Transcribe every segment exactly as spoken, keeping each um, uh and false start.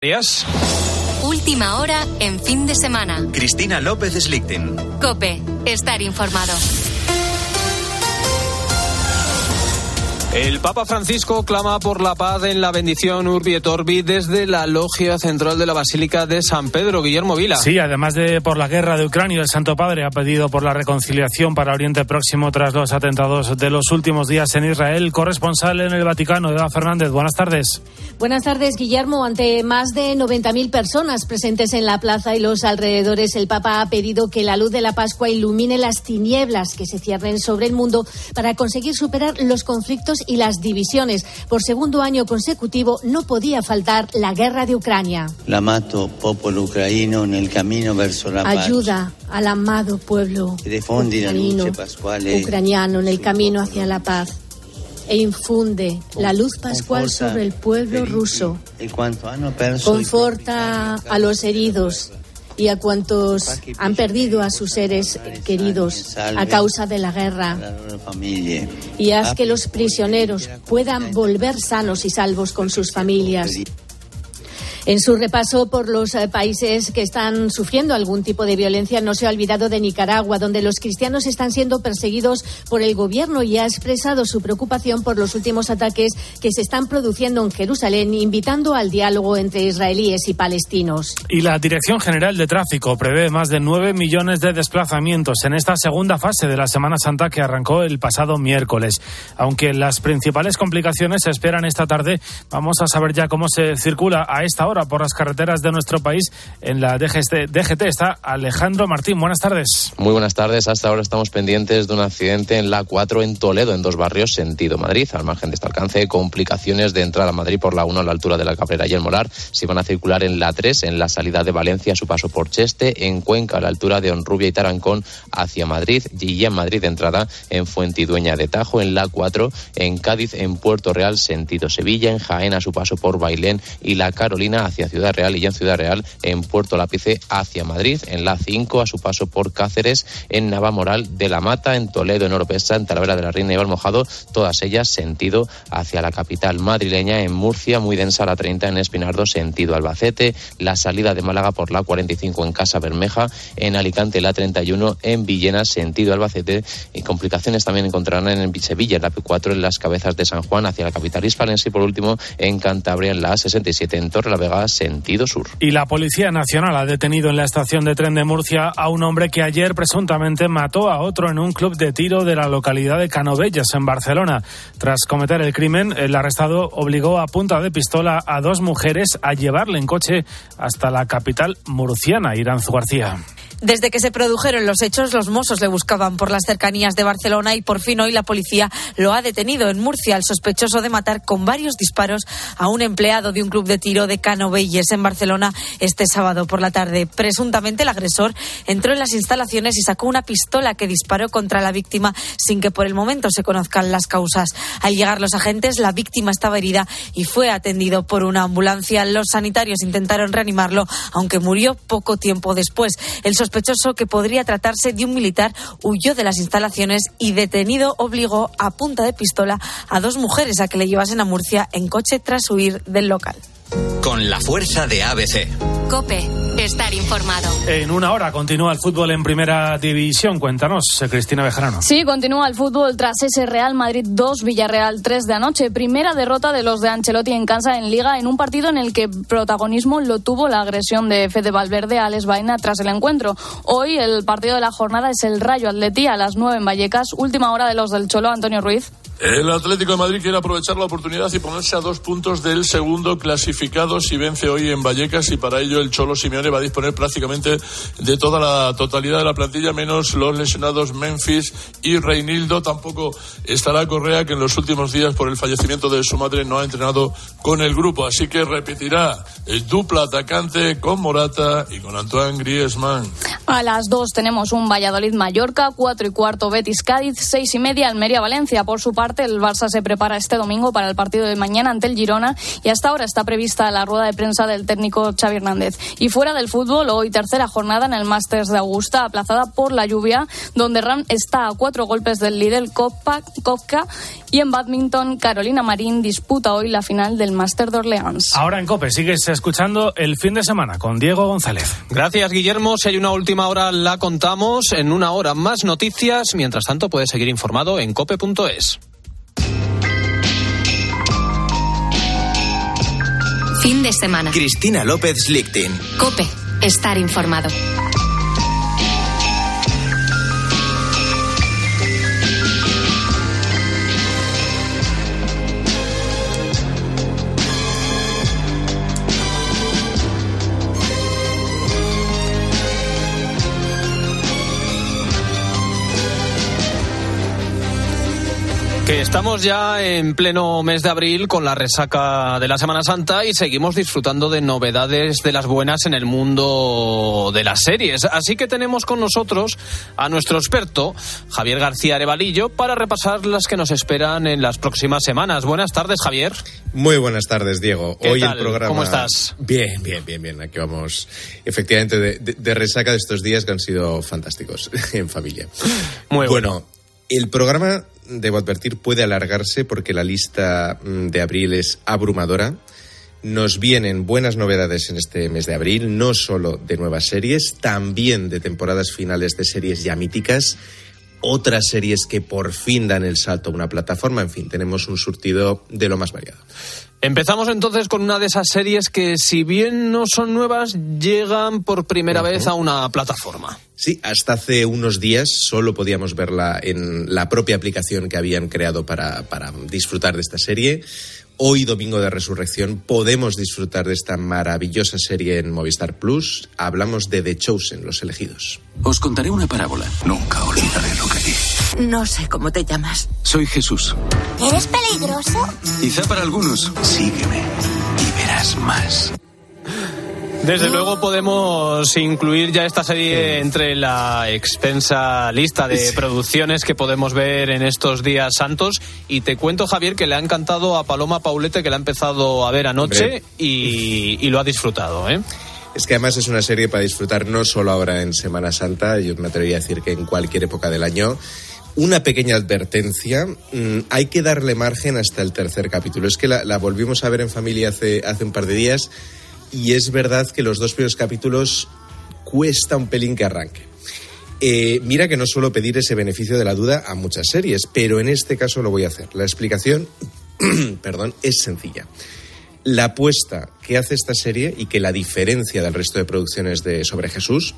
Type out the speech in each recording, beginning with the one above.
Días. Última hora en fin de semana. Cristina López Slichting. COPE. Estar informado. El Papa Francisco clama por la paz en la bendición Urbi et Orbi desde la logia central de la Basílica de San Pedro. Guillermo Vila. Sí, además de por la guerra de Ucrania, el Santo Padre ha pedido por la reconciliación para Oriente Próximo tras los atentados de los últimos días en Israel. Corresponsal en el Vaticano, Eva Fernández. Buenas tardes. Buenas tardes, Guillermo. Ante más de noventa mil personas presentes en la plaza y los alrededores, el Papa ha pedido que la luz de la Pascua ilumine las tinieblas que se ciernen sobre el mundo para conseguir superar los conflictos y las divisiones. Por segundo año consecutivo no podía faltar la guerra de Ucrania. L'amato popolo ucraino nel camino verso la pace. Ayuda al amado pueblo ucraino, ucraniano en el camino hacia la paz e infunde la luz pascual sobre el pueblo ruso. Conforta a los heridos y a cuantos han perdido a sus seres queridos a causa de la guerra, y haz que los prisioneros puedan volver sanos y salvos con sus familias. En su repaso por los eh, países que están sufriendo algún tipo de violencia, no se ha olvidado de Nicaragua, donde los cristianos están siendo perseguidos por el gobierno, y ha expresado su preocupación por los últimos ataques que se están produciendo en Jerusalén, invitando al diálogo entre israelíes y palestinos. Y la Dirección General de Tráfico prevé más de nueve millones de desplazamientos en esta segunda fase de la Semana Santa que arrancó el pasado miércoles. Aunque las principales complicaciones se esperan esta tarde, vamos a saber ya cómo se circula a esta hora por las carreteras de nuestro país. En la D G T está Alejandro Martín. Buenas tardes. Muy buenas tardes. Hasta ahora estamos pendientes de un accidente en la A cuatro en Toledo, en dos barrios, sentido Madrid. Al margen de este alcance, complicaciones de entrada a Madrid por la uno a la altura de la Cabrera y el Molar. Si van a circular en la A tres, en la salida de Valencia, a su paso por Cheste, en Cuenca, a la altura de Honrubia y Tarancón, hacia Madrid, y en Madrid de entrada en Fuentidueña de Tajo, en la A cuatro, en Cádiz, en Puerto Real, sentido Sevilla, en Jaén, a su paso por Bailén y la Carolina, hacia Ciudad Real, y en Ciudad Real, en Puerto Lápice, hacia Madrid, en la A cinco, a su paso por Cáceres, en Navamoral de la Mata, en Toledo, en Oropesa, en Talavera de la Reina y Valmojado, todas ellas sentido hacia la capital madrileña. En Murcia, muy densa la treinta, en Espinardo, sentido Albacete, la salida de Málaga por la cuarenta y cinco en Casa Bermeja, en Alicante la treinta y uno, en Villena, sentido Albacete, y complicaciones también encontrarán en Sevilla, en la P cuatro, en las Cabezas de San Juan, hacia la capital hispalense, y por último, en Cantabria, en la A sesenta y siete, en Torrelavega, sentido sur. Y la Policía Nacional ha detenido en la estación de tren de Murcia a un hombre que ayer presuntamente mató a otro en un club de tiro de la localidad de Canovelles, en Barcelona. Tras cometer el crimen, el arrestado obligó a punta de pistola a dos mujeres a llevarle en coche hasta la capital murciana. Iranzu García. Desde que se produjeron los hechos, los Mossos le buscaban por las cercanías de Barcelona, y por fin hoy la policía lo ha detenido en Murcia, el sospechoso de matar con varios disparos a un empleado de un club de tiro de Canovelles, en Barcelona, este sábado por la tarde. Presuntamente el agresor entró en las instalaciones y sacó una pistola que disparó contra la víctima sin que por el momento se conozcan las causas. Al llegar los agentes, la víctima estaba herida y fue atendido por una ambulancia. Los sanitarios intentaron reanimarlo, aunque murió poco tiempo después. El sospechoso sospechoso, que podría tratarse de un militar, huyó de las instalaciones y, detenido, obligó a punta de pistola a dos mujeres a que le llevasen a Murcia en coche tras huir del local. Con la fuerza de A B C. COPE. Estar informado. En una hora continúa el fútbol en Primera División. Cuéntanos, Cristina Bejarano. Sí, continúa el fútbol tras ese Real Madrid dos, Villarreal tres de anoche. Primera derrota de los de Ancelotti en casa en Liga, en un partido en el que protagonismo lo tuvo la agresión de Fede Valverde a Alex Baena tras el encuentro. Hoy el partido de la jornada es el Rayo Atleti a las nueve en Vallecas. Última hora de los del Cholo, Antonio Ruiz. El Atlético de Madrid quiere aprovechar la oportunidad y ponerse a dos puntos del segundo clasificado si vence hoy en Vallecas, y para ello el Cholo Simeone va a disponer prácticamente de toda la totalidad de la plantilla, menos los lesionados Memphis y Reinildo. Tampoco estará Correa, que en los últimos días, por el fallecimiento de su madre, no ha entrenado con el grupo, así que repetirá el dupla atacante con Morata y con Antoine Griezmann. A las dos tenemos un Valladolid-Mallorca, cuatro y cuarto Betis-Cádiz, seis y media Almería-Valencia. Por su parte, el Barça se prepara este domingo para el partido de mañana ante el Girona y hasta ahora está prevista la rueda de prensa del técnico Xavi Hernández. Y fuera del fútbol, hoy tercera jornada en el Masters de Augusta, aplazada por la lluvia, donde Ram está a cuatro golpes del líder Koepka, y en bádminton, Carolina Marín disputa hoy la final del Máster de Orleans. Ahora en COPE sigues escuchando El Fin de Semana con Diego González. Gracias, Guillermo. Si hay una última hora, la contamos. En una hora más noticias. Mientras tanto, puedes seguir informado en cope punto es. Fin de semana. Cristina López Lichting. COPE. Estar informado. Estamos ya en pleno mes de abril con la resaca de la Semana Santa y seguimos disfrutando de novedades de las buenas en el mundo de las series. Así que tenemos con nosotros a nuestro experto, Javier García Arevalillo, para repasar las que nos esperan en las próximas semanas. Buenas tardes, Javier. Muy buenas tardes, Diego. ¿Qué Hoy tal? el programa... ¿Cómo estás? Bien, bien, bien, bien. Aquí vamos, efectivamente, de, de, de resaca de estos días que han sido fantásticos en familia. Muy bueno. Bueno, el programa, debo advertir, puede alargarse porque la lista de abril es abrumadora. Nos vienen buenas novedades en este mes de abril, no solo de nuevas series, también de temporadas finales de series ya míticas, otras series que por fin dan el salto a una plataforma. En fin, tenemos un surtido de lo más variado. Empezamos entonces con una de esas series que, si bien no son nuevas, llegan por primera uh-huh. vez a una plataforma. Sí, hasta hace unos días solo podíamos verla en la propia aplicación que habían creado para, para disfrutar de esta serie. Hoy, domingo de Resurrección, podemos disfrutar de esta maravillosa serie en Movistar Plus. Hablamos de The Chosen, Los Elegidos. Os contaré una parábola. Nunca olvidaré lo que vi. No sé cómo te llamas. Soy Jesús. ¿Eres peligroso? Quizá para algunos. Sígueme y verás más. Desde luego podemos incluir ya esta serie entre la extensa lista de sí. producciones que podemos ver en estos días santos. Y te cuento, Javier, que le ha encantado a Paloma Paulete, que la ha empezado a ver anoche y, y lo ha disfrutado, ¿eh? Es que además es una serie para disfrutar no solo ahora en Semana Santa, yo me atrevería a decir que en cualquier época del año. Una pequeña advertencia, mmm, hay que darle margen hasta el tercer capítulo. Es que la, la volvimos a ver en familia hace, hace un par de días. Y es verdad que los dos primeros capítulos cuesta un pelín que arranque. Eh, mira que no suelo pedir ese beneficio de la duda a muchas series, pero en este caso lo voy a hacer. La explicación, perdón, es sencilla. La apuesta que hace esta serie y que la diferencia del resto de producciones de sobre Jesús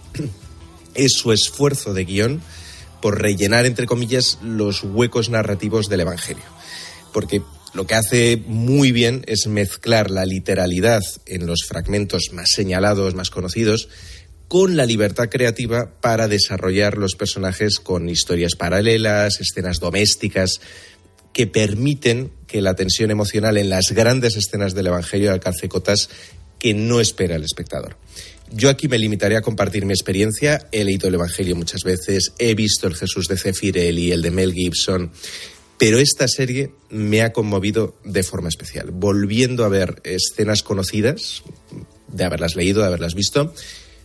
es su esfuerzo de guión por rellenar, entre comillas, los huecos narrativos del Evangelio. Porque lo que hace muy bien es mezclar la literalidad en los fragmentos más señalados, más conocidos, con la libertad creativa para desarrollar los personajes con historias paralelas, escenas domésticas, que permiten que la tensión emocional en las grandes escenas del Evangelio alcance cotas que no espera el espectador. Yo aquí me limitaré a compartir mi experiencia. He leído el Evangelio muchas veces, he visto el Jesús de Zeffirelli y el de Mel Gibson, pero esta serie me ha conmovido de forma especial, volviendo a ver escenas conocidas, de haberlas leído, de haberlas visto,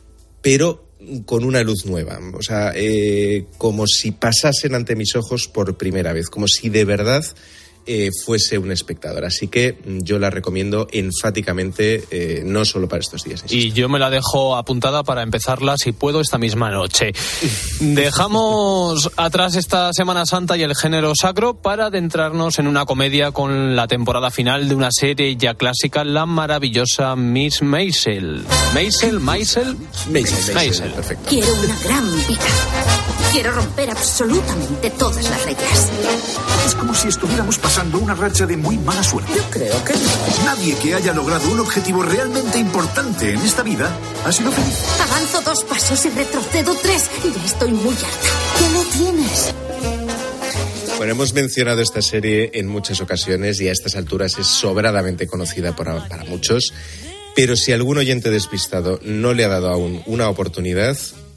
pero con una luz nueva, o sea, eh, como si pasasen ante mis ojos por primera vez, como si de verdad eh, fuese un espectador. Así que yo la recomiendo enfáticamente, eh, no solo para estos días. Insisto. Y yo me la dejo apuntada para empezarla, si puedo, esta misma noche. Dejamos atrás esta Semana Santa y el género sacro para adentrarnos en una comedia con la temporada final de una serie ya clásica, la maravillosa Miss Maisel. ¿Maisel? ¿Maisel? Maisel, Maisel, perfecto. Quiero una gran vida. Quiero romper absolutamente todas las reglas. Es como si estuviéramos pasando una racha de muy mala suerte. Yo creo que no. Nadie que haya logrado un objetivo realmente importante en esta vida ha sido feliz. Avanzo dos pasos y retrocedo tres y ya estoy muy harta. ¿Qué lo tienes? Bueno, hemos mencionado esta serie en muchas ocasiones y a estas alturas es sobradamente conocida por, para muchos, pero si algún oyente despistado no le ha dado aún una oportunidad,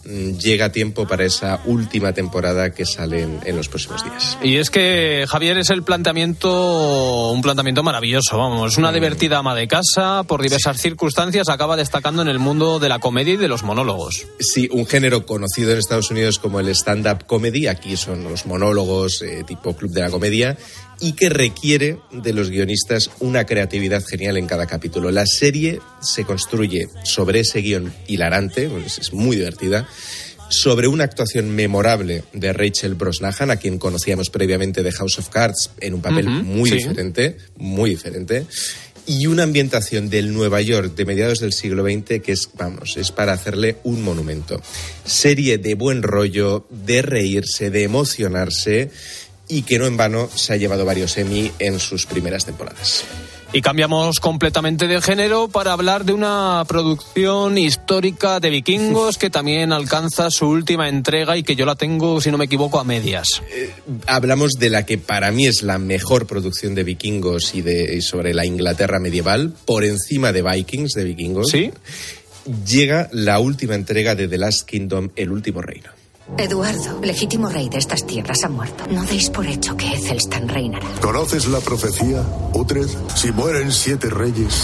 llega a tiempo para esa última temporada que sale en, en los próximos días. Y es que, Javier, es el planteamiento, un planteamiento maravilloso, vamos, una divertida ama de casa, por diversas circunstancias, acaba destacando en el mundo de la comedia y de los monólogos. Sí, un género conocido en Estados Unidos como el stand-up comedy, aquí son los monólogos eh, tipo Club de la Comedia, y que requiere de los guionistas una creatividad genial en cada capítulo. La serie se construye sobre ese guión hilarante, pues es muy divertida, sobre una actuación memorable de Rachel Brosnahan, a quien conocíamos previamente de House of Cards, en un papel uh-huh, muy sí. diferente, muy diferente, y una ambientación del Nueva York de mediados del siglo veinte que es, vamos, es para hacerle un monumento. Serie de buen rollo, de reírse, de emocionarse, y que no en vano se ha llevado varios Emmy en sus primeras temporadas. Y cambiamos completamente de género para hablar de una producción histórica de vikingos que también alcanza su última entrega y que yo la tengo, si no me equivoco, a medias. Eh, hablamos de la que para mí es la mejor producción de vikingos y, de, y sobre la Inglaterra medieval, por encima de Vikings, de vikingos. ¿Sí? Llega la última entrega de The Last Kingdom, El Último Reino. Eduardo, legítimo rey de estas tierras, ha muerto. No deis por hecho que Ethelstan reinará. ¿Conoces la profecía, Uhtred? Si mueren siete reyes,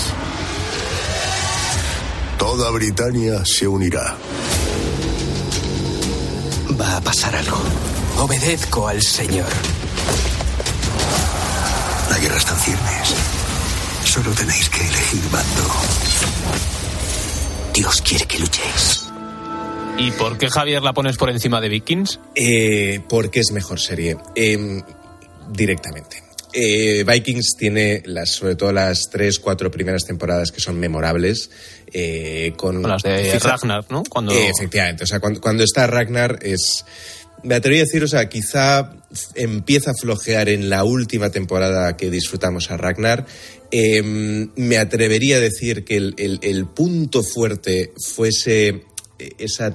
toda Britania se unirá. Va a pasar algo. Obedezco al Señor. La guerra está en ciernes. Solo tenéis que elegir bando. Dios quiere que luchéis. ¿Y por qué, Javier, la pones por encima de Vikings? Eh, porque es mejor serie, eh, directamente. Eh, Vikings tiene las, sobre todo las tres, cuatro primeras temporadas que son memorables. Eh, con las de fija, Ragnar, ¿no? Cuando... Eh, efectivamente, o sea, cuando, cuando está Ragnar es... Me atrevería a decir, o sea, quizá empieza a flojear en la última temporada que disfrutamos a Ragnar. Eh, me atrevería a decir que el, el, el punto fuerte fuese esa...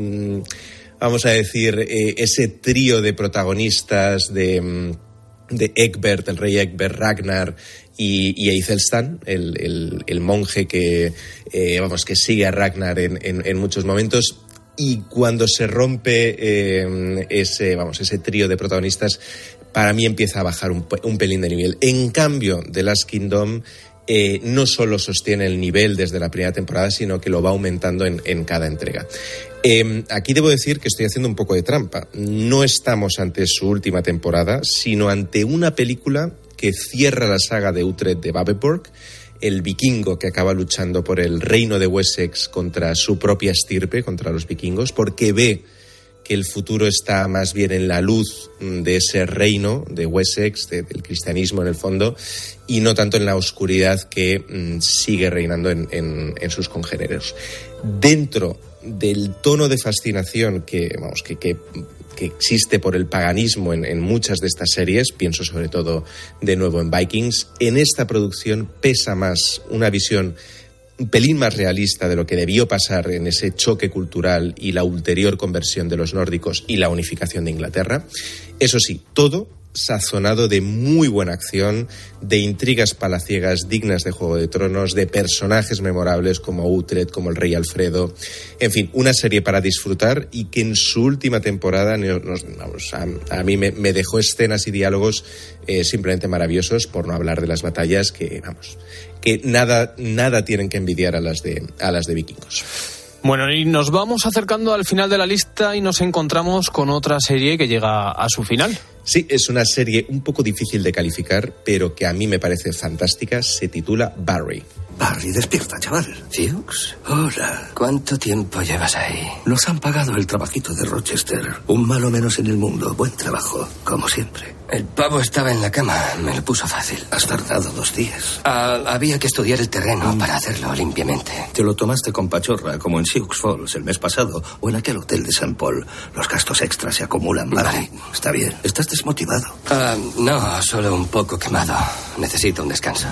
vamos a decir, eh, ese trío de protagonistas de, de Egbert, el rey Egbert, Ragnar y, y Ethelstan, el, el, el monje que, eh, vamos, que sigue a Ragnar en, en, en muchos momentos. Y cuando se rompe eh, ese, vamos, ese trío de protagonistas, para mí empieza a bajar un, un pelín de nivel. En cambio, The Last Kingdom Eh, no solo sostiene el nivel desde la primera temporada, sino que lo va aumentando en, en cada entrega. Eh, aquí debo decir que estoy haciendo un poco de trampa. No estamos ante su última temporada, sino ante una película que cierra la saga de Uhtred de Babeborg, el vikingo que acaba luchando por el reino de Wessex contra su propia estirpe, contra los vikingos, porque ve que el futuro está más bien en la luz de ese reino de Wessex, de, del cristianismo en el fondo, y no tanto en la oscuridad que mm, sigue reinando en, en, en sus congéneres. Dentro del tono de fascinación que, vamos, que, que, que existe por el paganismo en, en muchas de estas series, pienso sobre todo de nuevo en Vikings, en esta producción pesa más una visión un pelín más realista de lo que debió pasar en ese choque cultural y la ulterior conversión de los nórdicos y la unificación de Inglaterra. Eso sí, todo sazonado de muy buena acción, de intrigas palaciegas dignas de Juego de Tronos, de personajes memorables como Uhtred, como el rey Alfredo. En fin, una serie para disfrutar y que en su última temporada nos, vamos, a, a mí me, me dejó escenas y diálogos eh, simplemente maravillosos, por no hablar de las batallas que, vamos, que nada, nada tienen que envidiar a las de, a las de Vikingos. Bueno, y nos vamos acercando al final de la lista y nos encontramos con otra serie que llega a su final. Sí, es una serie un poco difícil de calificar, pero que a mí me parece fantástica. Se titula Barry. Barry, despierta, chaval. Fuchs, hola. ¿Cuánto tiempo llevas ahí? Nos han pagado el trabajito de Rochester. Un malo menos en el mundo. Buen trabajo, como siempre. El pavo estaba en la cama. Me lo puso fácil. Has tardado dos días. Ah, había que estudiar el terreno mm. para hacerlo limpiamente. Te lo tomaste con pachorra, como en Sioux Falls el mes pasado, o en aquel hotel de Saint Paul. Los gastos extras se acumulan, Barry. Vale. Está bien. ¿Estás desmotivado? Ah, no, solo un poco quemado. Necesito un descanso.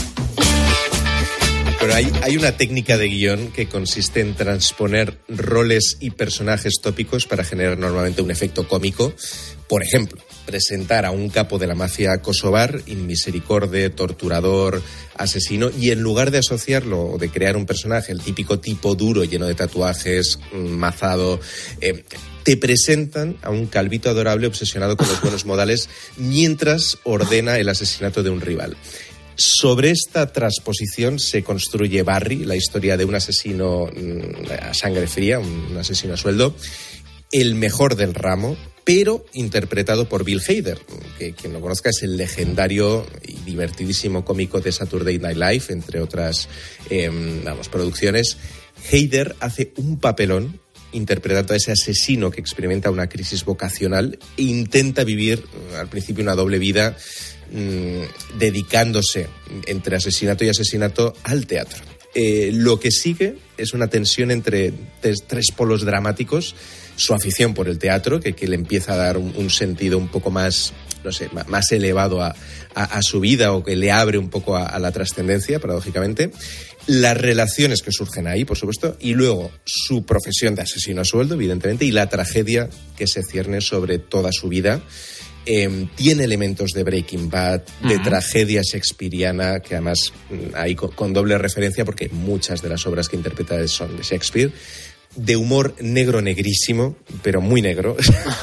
Pero hay, hay una técnica de guión que consiste en transponer roles y personajes tópicos para generar normalmente un efecto cómico. Por ejemplo, presentar a un capo de la mafia kosovar, inmisericorde, torturador, asesino, y en lugar de asociarlo o de crear un personaje, el típico tipo duro, lleno de tatuajes, mazado, eh, te presentan a un calvito adorable obsesionado con los buenos modales mientras ordena el asesinato de un rival. Sobre esta transposición se construye Barry, la historia de un asesino a sangre fría, un asesino a sueldo, el mejor del ramo, pero interpretado por Bill Hader, que quien lo conozca es el legendario y divertidísimo cómico de Saturday Night Live, entre otras eh, vamos, producciones. Hader hace un papelón interpretando a ese asesino que experimenta una crisis vocacional e intenta vivir al principio una doble vida, mmm, dedicándose entre asesinato y asesinato al teatro. Eh, lo que sigue es una tensión entre tres, tres polos dramáticos: su afición por el teatro, que, que le empieza a dar un, un sentido un poco más, no sé, más elevado a, a, a su vida, o que le abre un poco a, a la trascendencia, paradójicamente, las relaciones que surgen ahí, por supuesto, y luego su profesión de asesino a sueldo, evidentemente, y la tragedia que se cierne sobre toda su vida. Eh, tiene elementos de Breaking Bad, de uh-huh. tragedia shakespeariana, que además hay con, con doble referencia, porque muchas de las obras que interpreta son de Shakespeare, de humor negro negrísimo, pero muy negro.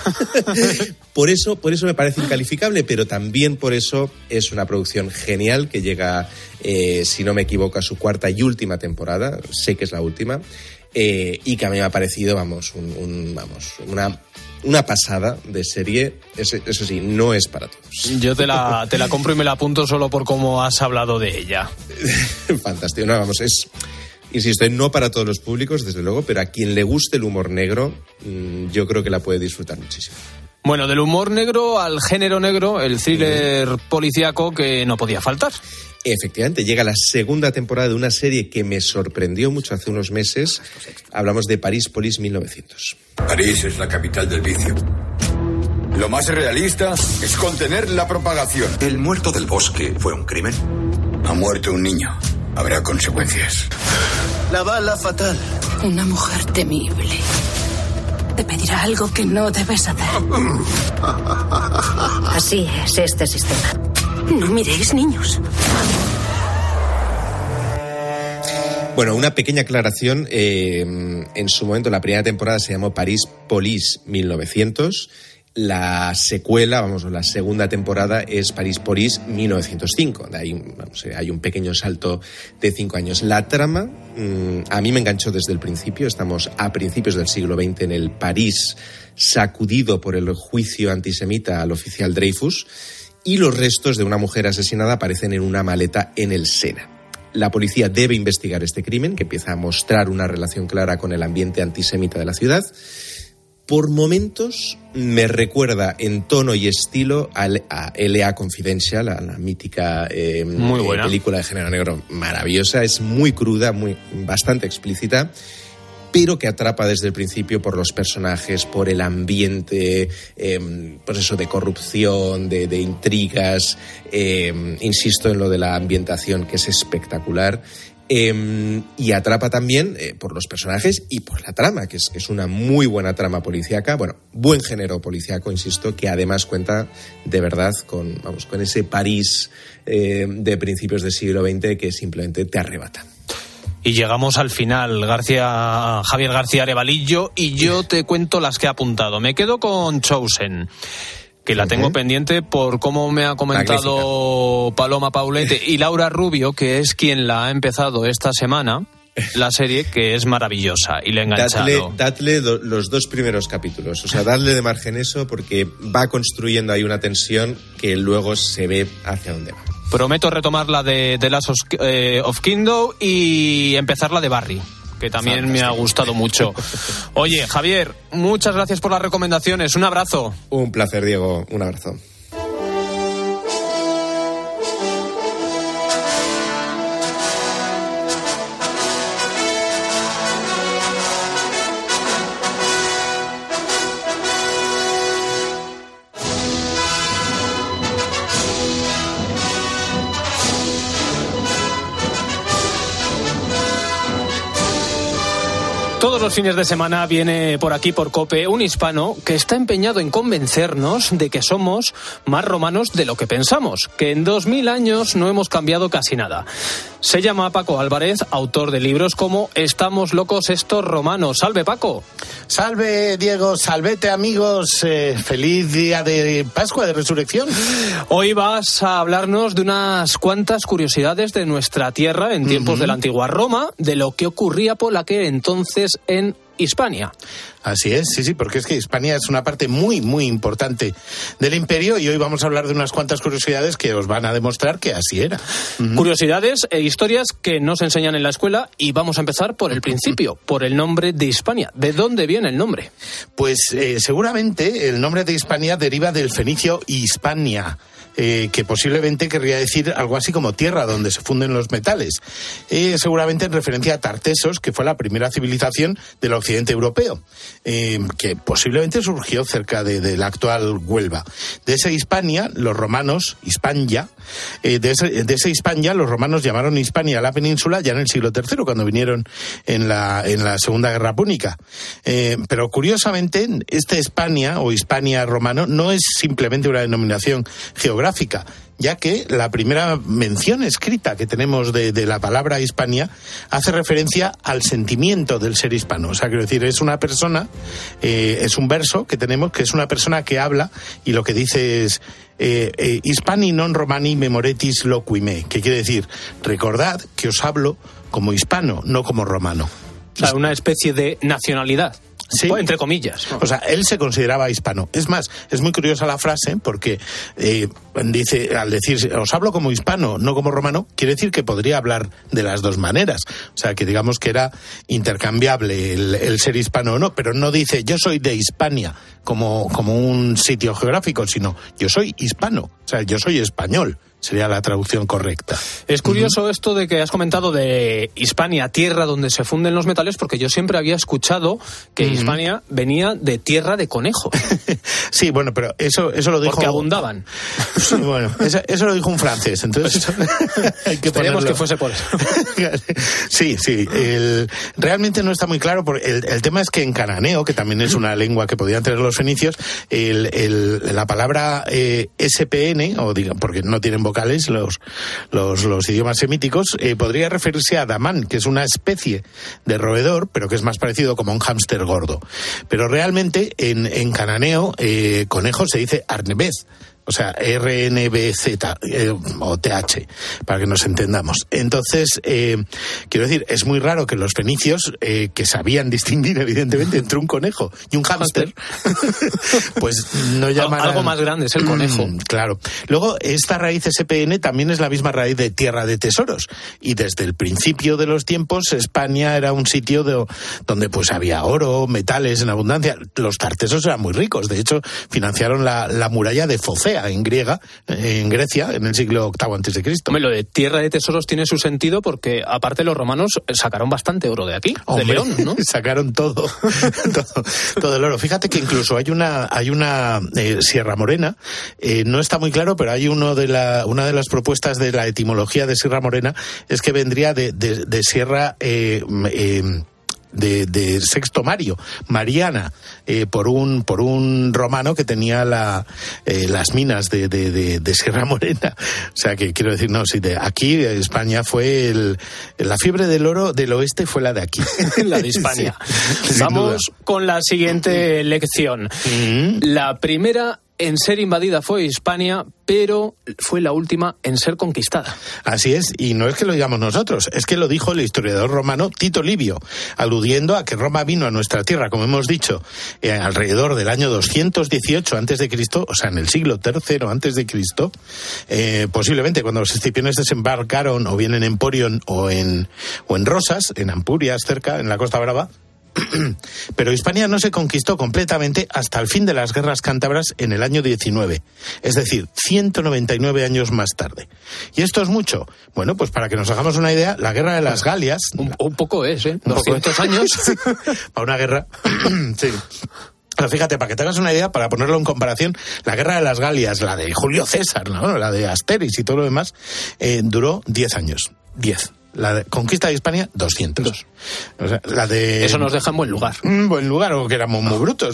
por eso, por eso me parece incalificable, pero también por eso es una producción genial que llega, eh, si no me equivoco, a su cuarta y última temporada. Sé que es la última, eh, y que a mí me ha parecido, vamos, un, un, vamos, una una pasada de serie. Eso, eso sí, no es para todos. Yo te la, te la compro y me la apunto solo por cómo has hablado de ella. Fantástico. No, vamos, es... Insisto, no para todos los públicos, desde luego, pero a quien le guste el humor negro, yo creo que la puede disfrutar muchísimo. Bueno, del humor negro al género negro, el thriller mm. policíaco que no podía faltar. Efectivamente, llega la segunda temporada de una serie que me sorprendió mucho hace unos meses. Hablamos de París Police mil novecientos. París es la capital del vicio. Lo más realista es contener la propagación. ¿El muerto del bosque fue un crimen? Ha muerto un niño. Habrá consecuencias. La bala fatal. Una mujer temible. Te pedirá algo que no debes hacer. Así es este sistema. No miréis, niños. Bueno, una pequeña aclaración. Eh, en su momento, la primera temporada se llamó París Police mil novecientos. La secuela, vamos, la segunda temporada es París Police mil novecientos cinco. De ahí, vamos, hay un pequeño salto de cinco años. La trama mmm, a mí me enganchó desde el principio. Estamos a principios del siglo veinte en el París sacudido por el juicio antisemita al oficial Dreyfus, y los restos de una mujer asesinada aparecen en una maleta en el Sena. La policía debe investigar este crimen, que empieza a mostrar una relación clara con el ambiente antisemita de la ciudad. Por momentos me recuerda en tono y estilo a L A Confidential, a la mítica eh, muy buena. eh, película de género negro maravillosa. Es muy cruda, muy bastante explícita, pero que atrapa desde el principio por los personajes, por el ambiente, eh, pues eso, de corrupción, de, de intrigas. Eh, insisto en lo de la ambientación, que es espectacular. Eh, y atrapa también eh, por los personajes y por la trama, que es, que es una muy buena trama policíaca. Bueno, buen género policíaco, insisto, que además cuenta de verdad con, vamos, con ese París eh, de principios del siglo veinte que simplemente te arrebata. Y llegamos al final, García, Javier García Arevalillo, y yo te cuento las que he apuntado. Me quedo con Chosen, que la tengo uh-huh. pendiente por cómo me ha comentado Magnífica. Paloma Paulete y Laura Rubio, que es quien la ha empezado esta semana, la serie, que es maravillosa, y le he enganchado. Dadle, dadle do, los dos primeros capítulos, o sea, dadle de margen eso, porque va construyendo ahí una tensión que luego se ve hacia dónde va. Prometo retomar la de The Last of, eh, of Kingdom y empezar la de Barry, que también Fantástico. Me ha gustado mucho. Oye, Javier, muchas gracias por las recomendaciones. Un abrazo. Un placer, Diego. Un abrazo. Todos los fines de semana viene por aquí, por COPE, un hispano que está empeñado en convencernos de que somos más romanos de lo que pensamos, que en dos mil años no hemos cambiado casi nada. Se llama Paco Álvarez, autor de libros como Estamos locos estos romanos. ¡Salve, Paco! Salve, Diego, salvete, amigos. Eh, feliz día de Pascua, de Resurrección. Hoy vas a hablarnos de unas cuantas curiosidades de nuestra tierra en tiempos uh-huh. de la antigua Roma, de lo que ocurría por aquel entonces en Hispania. Así es, sí, sí, porque es que Hispania es una parte muy, muy importante del imperio y hoy vamos a hablar de unas cuantas curiosidades que os van a demostrar que así era. Uh-huh. Curiosidades e historias que no se enseñan en la escuela y vamos a empezar por el principio, por el nombre de Hispania. ¿De dónde viene el nombre? Pues eh, seguramente el nombre de Hispania deriva del fenicio Hispania. Eh, que posiblemente querría decir algo así como tierra donde se funden los metales, eh, seguramente en referencia a Tartesos, que fue la primera civilización del occidente europeo, eh, que posiblemente surgió cerca de, de la actual Huelva. De esa Hispania, los romanos, Hispania, eh, de, ese, de esa Hispania, los romanos llamaron Hispania a la península ya en el siglo tercero, cuando vinieron en la, en la Segunda Guerra Púnica. Eh, pero curiosamente, este Hispania o Hispania romano no es simplemente una denominación geográfica, ya que la primera mención escrita que tenemos de, de la palabra Hispania hace referencia al sentimiento del ser hispano. O sea, quiero decir, es una persona, eh, es un verso que tenemos que es una persona que habla y lo que dice es eh, eh, Hispani non romani memoretis loquime, que quiere decir, recordad que os hablo como hispano, no como romano. O sea, una especie de nacionalidad. Sí. Entre comillas, ¿no? O sea, él se consideraba hispano. Es más, es muy curiosa la frase porque eh, dice, al decir, os hablo como hispano, no como romano, quiere decir que podría hablar de las dos maneras. O sea, que digamos que era intercambiable el, el ser hispano o no, pero no dice, yo soy de Hispania como, como un sitio geográfico, sino yo soy hispano, o sea, yo soy español. Sería la traducción correcta. Es curioso uh-huh. esto de que has comentado de Hispania, tierra donde se funden los metales, porque yo siempre había escuchado que uh-huh. Hispania venía de tierra de conejos. Sí, bueno, pero eso, eso lo dijo... Porque abundaban. Sí, bueno, eso, eso lo dijo un francés, entonces hay que Esperemos que fuese por eso. Sí, sí. El, realmente no está muy claro, porque el, el tema es que en cananeo, que también es una lengua que podían tener los fenicios, el, el, la palabra eh, S P N, o diga, porque no tienen vocales los, los, los idiomas semíticos, eh, podría referirse a damán, que es una especie de roedor, pero que es más parecido como a un hámster gordo. Pero realmente en, en cananeo, eh, conejo se dice arnebez. O sea, R N B Z eh, o T H, para que nos entendamos. Entonces, eh, quiero decir, es muy raro que los fenicios, eh, que sabían distinguir evidentemente entre un conejo y un hámster, pues no llamaran... Algo más grande es el conejo. Mm, claro. Luego, esta raíz S P N también es la misma raíz de tierra de tesoros. Y desde el principio de los tiempos, España era un sitio de, donde pues había oro, metales en abundancia. Los tartesos eran muy ricos. De hecho, financiaron la, la muralla de Focea, en griega, en Grecia, en el siglo octavo antes de Cristo. Hombre, lo de tierra de tesoros tiene su sentido porque, aparte, los romanos sacaron bastante oro de aquí, Hombre, de León, ¿no? Sacaron todo, todo, todo el oro. Fíjate que incluso hay una, hay una eh, Sierra Morena, eh, no está muy claro, pero hay uno de la, una de las propuestas de la etimología de Sierra Morena es que vendría de, de, de Sierra eh, eh, De, de Sexto Mario, Mariana, eh, por un por un romano que tenía la, eh, las minas de, de, de, de Sierra Morena. O sea que quiero decir, no, sí, de aquí España fue el, la fiebre del oro del oeste fue la de aquí. La de Hispania. Sí, vamos con la siguiente lección. Uh-huh. La primera en ser invadida fue Hispania, pero fue la última en ser conquistada. Así es, y no es que lo digamos nosotros, es que lo dijo el historiador romano Tito Livio, aludiendo a que Roma vino a nuestra tierra, como hemos dicho, eh, alrededor del año doscientos dieciocho antes de Cristo, o sea, en el siglo tercero antes de Cristo, eh, posiblemente cuando los escipiones desembarcaron o bien en Emporion o en, o en Rosas, en Ampurias, cerca, en la Costa Brava. Pero Hispania no se conquistó completamente hasta el fin de las guerras cántabras en el año diecinueve, es decir, ciento noventa y nueve años más tarde. ¿Y esto es mucho? Bueno, pues para que nos hagamos una idea, la guerra de las Galias... Un, un poco es, ¿eh? doscientos años. Para una guerra... Sí. Pero fíjate, para que te hagas una idea, para ponerlo en comparación, la guerra de las Galias, la de Julio César, ¿no? La de Asteris y todo lo demás, eh, duró diez años. diez. La de conquista de Hispania, doscientos. O sea, la de... Eso nos deja en buen lugar. Mm, buen lugar, o que éramos muy brutos.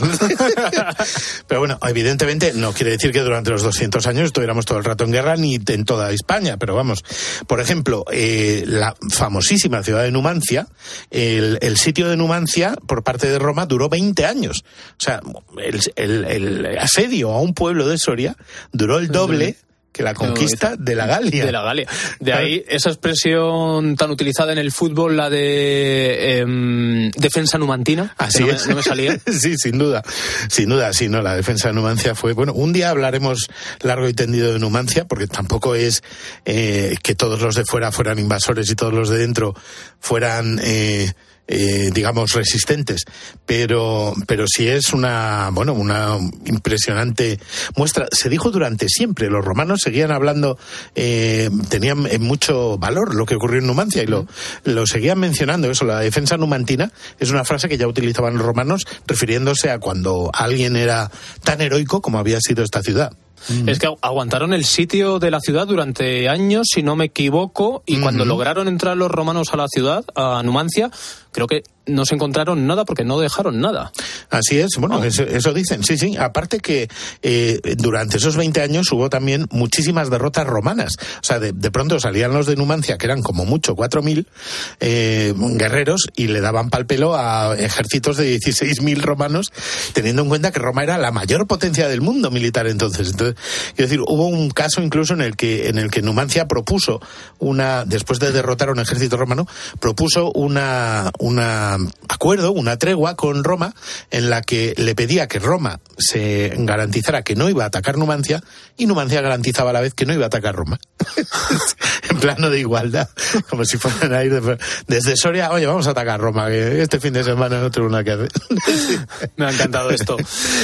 Pero bueno, evidentemente no quiere decir que durante los doscientos años estuviéramos todo el rato en guerra, ni en toda España, pero vamos. Por ejemplo, eh, la famosísima ciudad de Numancia, el, el sitio de Numancia por parte de Roma duró veinte años. O sea, el, el, el asedio a un pueblo de Soria duró el doble que la conquista de la Galia. De la Galia. De ahí esa expresión tan utilizada en el fútbol, la de eh, defensa numantina. Así no, es. Me, no me salía. Sí, sin duda. Sin duda, sí, no, la defensa de Numancia fue... Bueno, un día hablaremos largo y tendido de Numancia, porque tampoco es eh, que todos los de fuera fueran invasores y todos los de dentro fueran... Eh, Eh, digamos resistentes, pero pero sí es una bueno una impresionante muestra. Se dijo durante siempre, los romanos seguían hablando, eh, tenían mucho valor lo que ocurrió en Numancia y lo, lo seguían mencionando. Eso, la defensa numantina es una frase que ya utilizaban los romanos refiriéndose a cuando alguien era tan heroico como había sido esta ciudad. Mm. Es que aguantaron el sitio de la ciudad durante años, si no me equivoco, y mm-hmm. cuando lograron entrar los romanos a la ciudad, a Numancia, creo que no se encontraron nada porque no dejaron nada. Así es, bueno, oh. eso, eso dicen, sí, sí. Aparte que eh, durante esos veinte años hubo también muchísimas derrotas romanas. O sea, de, de pronto salían los de Numancia, que eran como mucho cuatro mil eh, guerreros, y le daban pal pelo a ejércitos de dieciséis mil romanos, teniendo en cuenta que Roma era la mayor potencia del mundo militar entonces. Entonces, quiero decir, hubo un caso incluso en el que en el que Numancia propuso una, después de derrotar a un ejército romano, propuso una una acuerdo, una tregua con Roma, en la que le pedía que Roma se garantizara que no iba a atacar Numancia, y Numancia garantizaba a la vez que no iba a atacar Roma. En plano de igualdad, como si fueran a ir de, desde Soria, oye, vamos a atacar Roma, que este fin de semana no tengo nada que hacer. Sí. Me ha encantado esto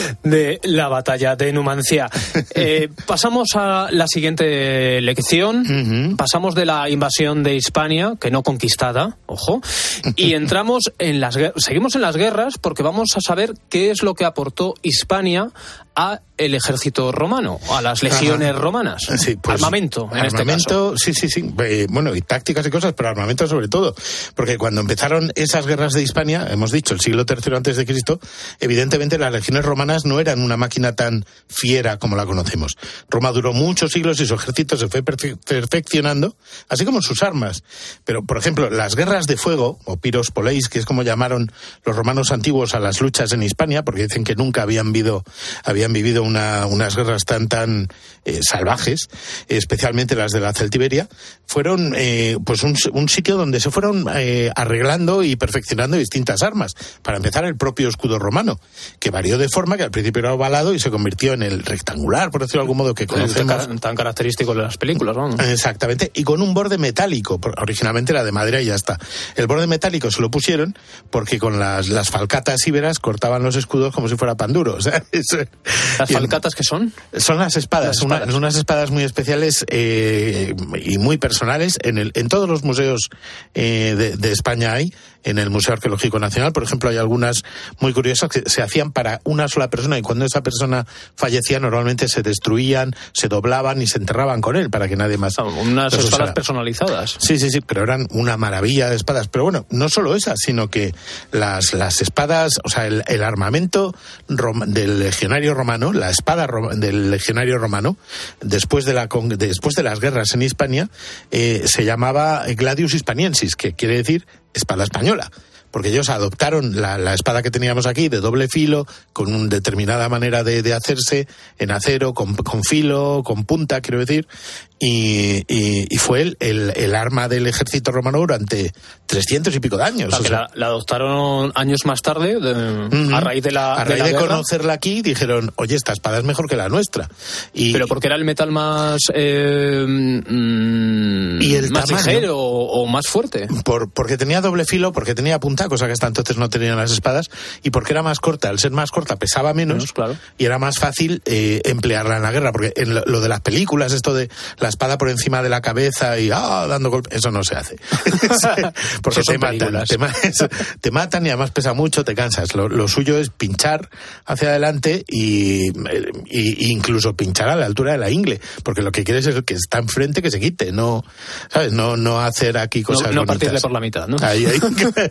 de la batalla de Numancia. Eh, pasamos a la siguiente lección. Uh-huh. Pasamos de la invasión de Hispania, que no conquistada, ojo, y entramos en las seguimos en las guerras, porque vamos a saber qué es lo que aportó Hispania a el ejército romano, a las legiones Ajá. romanas. Sí, pues, armamento, en armamento, este sí, caso. sí, sí. Eh, bueno, y tácticas y cosas, pero armamento sobre todo. Porque cuando empezaron esas guerras de Hispania, hemos dicho, el siglo tercero antes de Cristo, evidentemente las legiones romanas no eran una máquina tan fiera como la conocemos. Roma duró muchos siglos y su ejército se fue perfe- perfeccionando, así como sus armas. Pero, por ejemplo, las guerras de fuego, o piros poleis, que es como llamaron los romanos antiguos a las luchas en Hispania, porque dicen que nunca habían vivido, habían vivido una, unas guerras tan tan eh, salvajes, especialmente las de la Celtiberia, fueron eh, pues un, un sitio donde se fueron eh, arreglando y perfeccionando distintas armas. Para empezar, el propio escudo romano, que varió de forma, que al principio era ovalado y se convirtió en el rectangular, por decirlo de algún modo, que conocemos. Tan, tan característico de las películas, ¿no? Exactamente, y con un borde metálico. Originalmente era de madera y ya está. El borde metálico se lo pusieron porque con las, las falcatas íberas cortaban los escudos como si fuera pan duro. O sea, eso, ¿Las falcatas qué son? Son las espadas, las espadas. Una, unas espadas muy especiales eh, y muy personales. En, el, en todos los museos eh, de, de España hay. En el Museo Arqueológico Nacional, por ejemplo, hay algunas muy curiosas que se hacían para una sola persona, y cuando esa persona fallecía normalmente se destruían, se doblaban y se enterraban con él para que nadie más... Ah, unas espadas usara. personalizadas. Sí, sí, sí, pero eran una maravilla de espadas. Pero bueno, no solo esas, sino que las, las espadas, o sea, el, el armamento rom, del legionario romano, la espada rom, del legionario romano, después de, la, después de las guerras en Hispania, eh, se llamaba Gladius Hispaniensis, que quiere decir espada española, porque ellos adoptaron la, la espada que teníamos aquí, de doble filo, con una determinada manera de, de hacerse, en acero, con, con filo, con punta, quiero decir, y, y, y fue el, el, el arma del ejército romano durante trescientos y pico de años. O sea, o sea, la, la adoptaron años más tarde, de, uh-huh. a raíz de la A raíz de, de, la de conocerla aquí, dijeron, oye, esta espada es mejor que la nuestra. Y, Pero porque era el metal más, eh, mm, y el más tamaño, ligero o, o más fuerte. Por, porque tenía doble filo, porque tenía punta, cosa que hasta entonces no tenían las espadas, y porque era más corta. Al ser más corta pesaba menos, menos claro. y era más fácil eh, emplearla en la guerra, porque en lo, lo de las películas, esto de las espada por encima de la cabeza y ah, dando golpes. Eso no se hace. Porque te matan, te, te matan y además pesa mucho, te cansas. Lo, lo suyo es pinchar hacia adelante y, y incluso pinchar a la altura de la ingle, porque lo que quieres es el que está enfrente que se quite, no, ¿sabes? No, no hacer aquí cosas no, no bonitas. partirle por la mitad, ¿no? Ahí, ahí.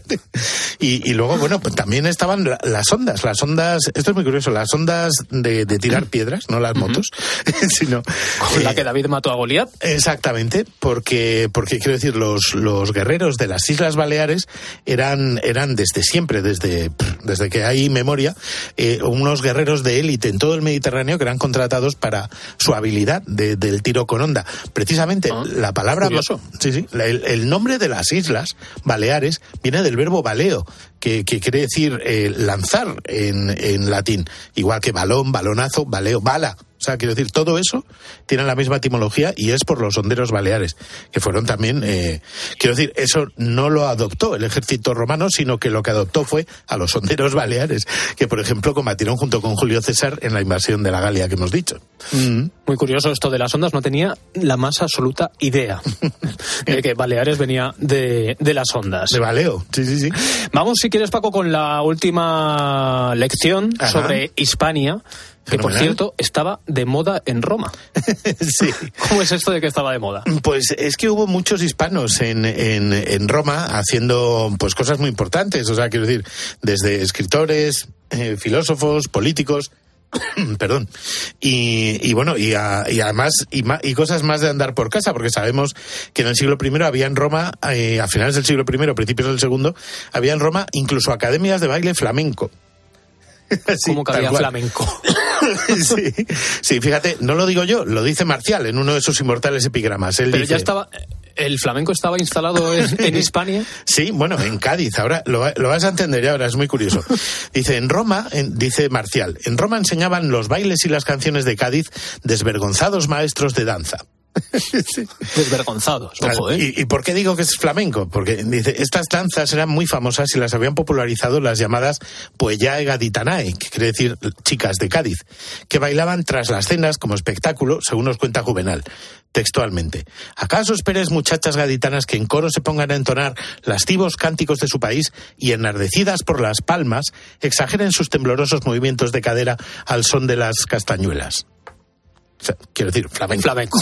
y, y luego, bueno, pues también estaban las ondas, las ondas, esto es muy curioso, las ondas de, de tirar piedras, no las motos, uh-huh. sino... Con la que David mató a Goliat. Exactamente, porque, porque quiero decir, los, los guerreros de las Islas Baleares eran, eran desde siempre, desde, desde que hay memoria, eh, unos guerreros de élite en todo el Mediterráneo que eran contratados para su habilidad de, del tiro con onda. Precisamente, ah, la palabra... Curioso. Sí, sí, el, el nombre de las Islas Baleares viene del verbo baleo, que, que quiere decir eh, lanzar en, en latín, igual que balón, balonazo, baleo, bala. O sea, quiero decir, todo eso tiene la misma etimología y es por los honderos baleares, que fueron también, eh, quiero decir, eso no lo adoptó el ejército romano, sino que lo que adoptó fue a los honderos baleares, que por ejemplo combatieron junto con Julio César en la invasión de la Galia que hemos dicho. Mm. Muy curioso esto de las ondas, no tenía la más absoluta idea de que Baleares venía de, de las ondas. De baleo, sí, sí, sí. Vamos, si quieres, Paco, con la última lección Ajá. sobre Hispania. Que, por cierto, estaba de moda en Roma. Sí. ¿Cómo es esto de que estaba de moda? Pues es que hubo muchos hispanos en, en, en Roma haciendo pues cosas muy importantes. O sea, quiero decir, desde escritores, eh, filósofos, políticos... Perdón. Y, y bueno, y, a, y además, y, ma, y cosas más de andar por casa, porque sabemos que en el siglo primero había en Roma, eh, a finales del siglo primero, principios del segundo, había en Roma incluso academias de baile flamenco. Sí, ¿cómo que había flamenco? sí, sí, fíjate, no lo digo yo, lo dice Marcial en uno de sus inmortales epigramas. Él Pero dice, ya estaba... ¿El flamenco estaba instalado en, en Hispania? Sí, bueno, en Cádiz. Ahora lo, lo vas a entender ya, ahora es muy curioso. Dice, en Roma, en, dice Marcial, en Roma enseñaban los bailes y las canciones de Cádiz desvergonzados maestros de danza. Sí. Desvergonzados, ojo, ¿eh? ¿Y, ¿Y por qué digo que es flamenco? Porque dice, estas danzas eran muy famosas y las habían popularizado las llamadas Puellae Gaditanae, que quiere decir chicas de Cádiz, que bailaban tras las cenas como espectáculo, según nos cuenta Juvenal, textualmente. ¿Acaso esperes, muchachas gaditanas, que en coro se pongan a entonar lascivos cánticos de su país y, enardecidas por las palmas, exageren sus temblorosos movimientos de cadera al son de las castañuelas? O sea, quiero decir, flamenco. Flamenco.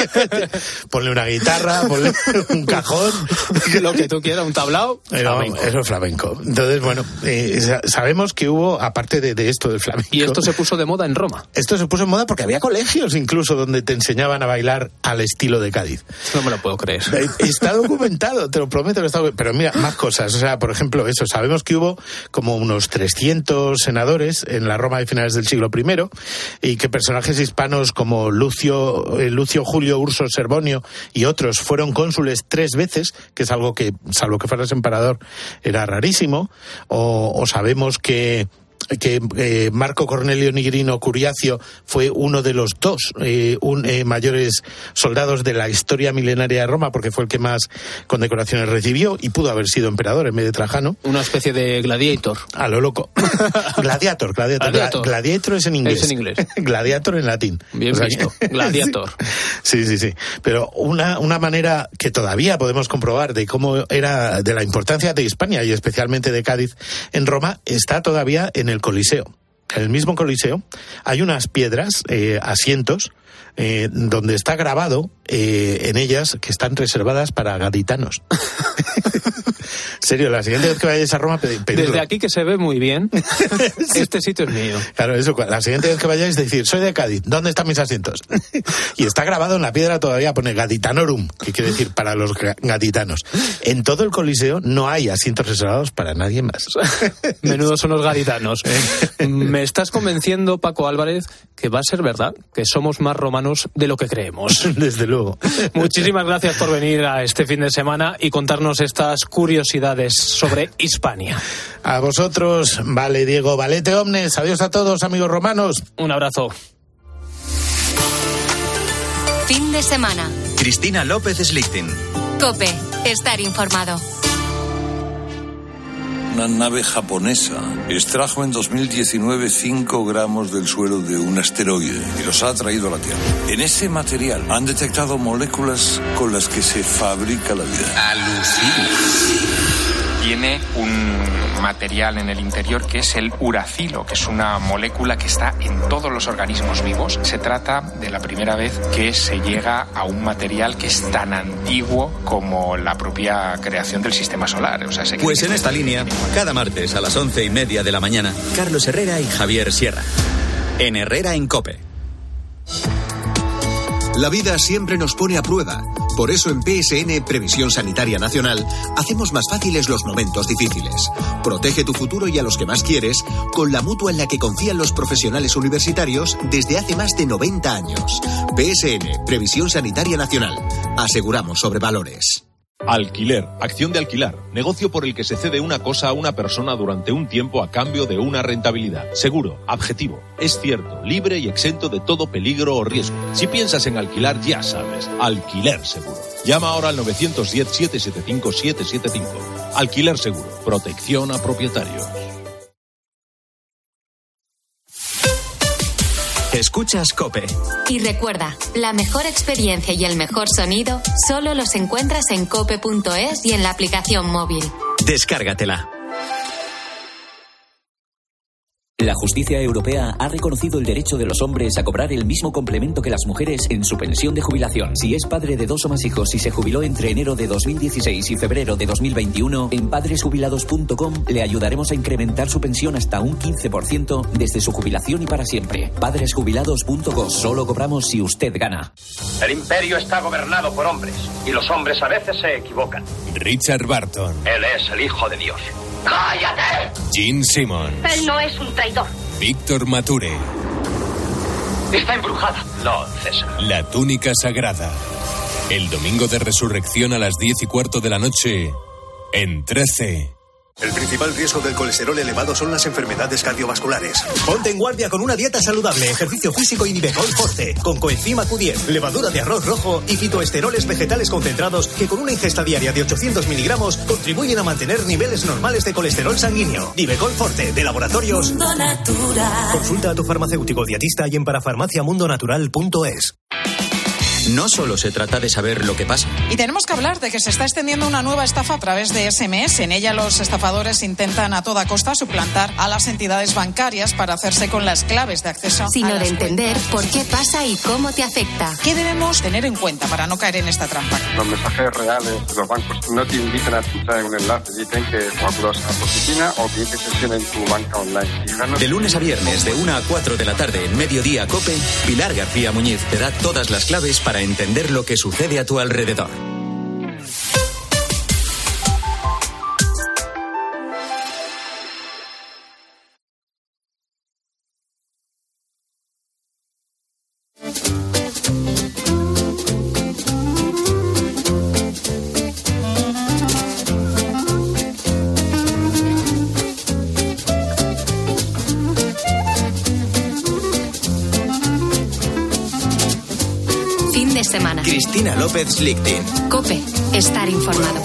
Ponle una guitarra, ponle un cajón. Lo que tú quieras, un tablao. Pero flamenco. Eso es flamenco. Entonces, bueno, eh, sabemos que hubo, aparte de, de esto del flamenco... Y esto se puso de moda en Roma. Esto se puso en moda porque había colegios incluso donde te enseñaban a bailar al estilo de Cádiz. No me lo puedo creer. Está documentado, te lo prometo que está documentado. Pero mira, más cosas. O sea, por ejemplo, eso, sabemos que hubo como unos trescientos senadores en la Roma de finales del siglo primero y que personajes hispanos como Lucio, eh, Lucio Julio Urso Servonio y otros fueron cónsules tres veces, que es algo que, salvo que fueras emperador, era rarísimo. O, o sabemos que que eh, Marco Cornelio Nigrino Curiacio fue uno de los dos eh, un, eh, mayores soldados de la historia milenaria de Roma, porque fue el que más condecoraciones recibió y pudo haber sido emperador en vez de Trajano. Una especie de gladiator. A lo loco. gladiator, gladiator. Gladiator. Gla- gladiator es en inglés. Es en inglés. Gladiator en latín. Bien o sea, visto. Que... Gladiator. Sí, sí, sí. Pero una, una manera que todavía podemos comprobar de cómo era, de la importancia de Hispania y especialmente de Cádiz en Roma, está todavía en el el Coliseo. En el mismo Coliseo hay unas piedras, eh, asientos, eh, donde está grabado eh, en ellas que están reservadas para gaditanos. En serio, la siguiente vez que vayáis a Roma, pedidlo. Desde aquí, que se ve muy bien, este sitio es mío. Claro, eso, la siguiente vez que vayáis, decir, soy de Cádiz, ¿dónde están mis asientos? Y está grabado en la piedra todavía, pone Gaditanorum, que quiere decir para los gaditanos. En todo el Coliseo no hay asientos reservados para nadie más. Menudos son los gaditanos. Me estás convenciendo, Paco Álvarez, que va a ser verdad, que somos más romanos de lo que creemos. Desde luego. Muchísimas gracias por venir a este fin de semana y contarnos estas curiosidades sobre Hispania. A vosotros, vale, Diego, valete omnes. Adiós a todos, amigos romanos. Un abrazo. Fin de semana. Cristina López Slichting. COPE. Estar informado. una nave japonesa extrajo en dos mil diecinueve cinco gramos del suelo de un asteroide y los ha traído a la Tierra. En ese material han detectado moléculas con las que se fabrica la vida. Alucina. Tiene un material en el interior que es el uracilo, que es una molécula que está en todos los organismos vivos. Se trata de la primera vez que se llega a un material que es tan antiguo como la propia creación del sistema solar. O sea, se pues en esta línea, cada martes a las once y media de la mañana, Carlos Herrera y Javier Sierra. En Herrera en COPE. La vida siempre nos pone a prueba. Por eso en P S N Previsión Sanitaria Nacional hacemos más fáciles los momentos difíciles. Protege tu futuro y a los que más quieres con la mutua en la que confían los profesionales universitarios desde hace más de noventa años. P S N Previsión Sanitaria Nacional. Aseguramos sobre valores. Alquiler, acción de alquilar, negocio por el que se cede una cosa a una persona durante un tiempo a cambio de una rentabilidad. Seguro, objetivo, es cierto, libre y exento de todo peligro o riesgo. Si piensas en alquilar, ya sabes, Alquiler Seguro. Llama ahora al nueve uno cero, siete siete cinco, siete siete cinco. Alquiler Seguro, protección a propietarios. Escuchas COPE. Y recuerda, la mejor experiencia y el mejor sonido solo los encuentras en cope punto es y en la aplicación móvil. Descárgatela. La justicia europea ha reconocido el derecho de los hombres a cobrar el mismo complemento que las mujeres en su pensión de jubilación. Si es padre de dos o más hijos y se jubiló entre enero de dos mil dieciséis y febrero de dos mil veintiuno, en padres jubilados punto com le ayudaremos a incrementar su pensión hasta un quince por ciento desde su jubilación y para siempre. padres jubilados punto com. Solo cobramos si usted gana. El imperio está gobernado por hombres y los hombres a veces se equivocan. Richard Barton. Él es el hijo de Dios. ¡Cállate! Gene Simmons. Él no es un traidor. Víctor Mature. Está embrujada. No, César. La túnica sagrada. El domingo de resurrección a las diez y cuarto de la noche en trece. El principal riesgo del colesterol elevado son las enfermedades cardiovasculares. Ponte en guardia con una dieta saludable, ejercicio físico y Nivecol Forte, con coenzima Q diez, levadura de arroz rojo y fitoesteroles vegetales concentrados que con una ingesta diaria de ochocientos miligramos contribuyen a mantener niveles normales de colesterol sanguíneo. Nivecol Forte, de Laboratorios Mundo Natural. Consulta a tu farmacéutico dietista y en parafarmacia mundo natural punto es. No solo se trata de saber lo que pasa. Y tenemos que hablar de que se está extendiendo una nueva estafa a través de ese eme ese. En ella los estafadores intentan a toda costa suplantar a las entidades bancarias para hacerse con las claves de acceso sino a las de entender cuentas. por qué pasa y cómo te afecta. ¿Qué debemos tener en cuenta para no caer en esta trampa? Los mensajes reales de los bancos no te invitan a pinchar en un enlace, dicen que acudas a tu oficina o que te sesión en tu banca online. Fijarnos... De lunes a viernes, de una a cuatro de la tarde, en Mediodía COPE, Pilar García Muñiz te da todas las claves para entender lo que sucede a tu alrededor. Semana. Cristina López Lichtin. COPE. Estar informado.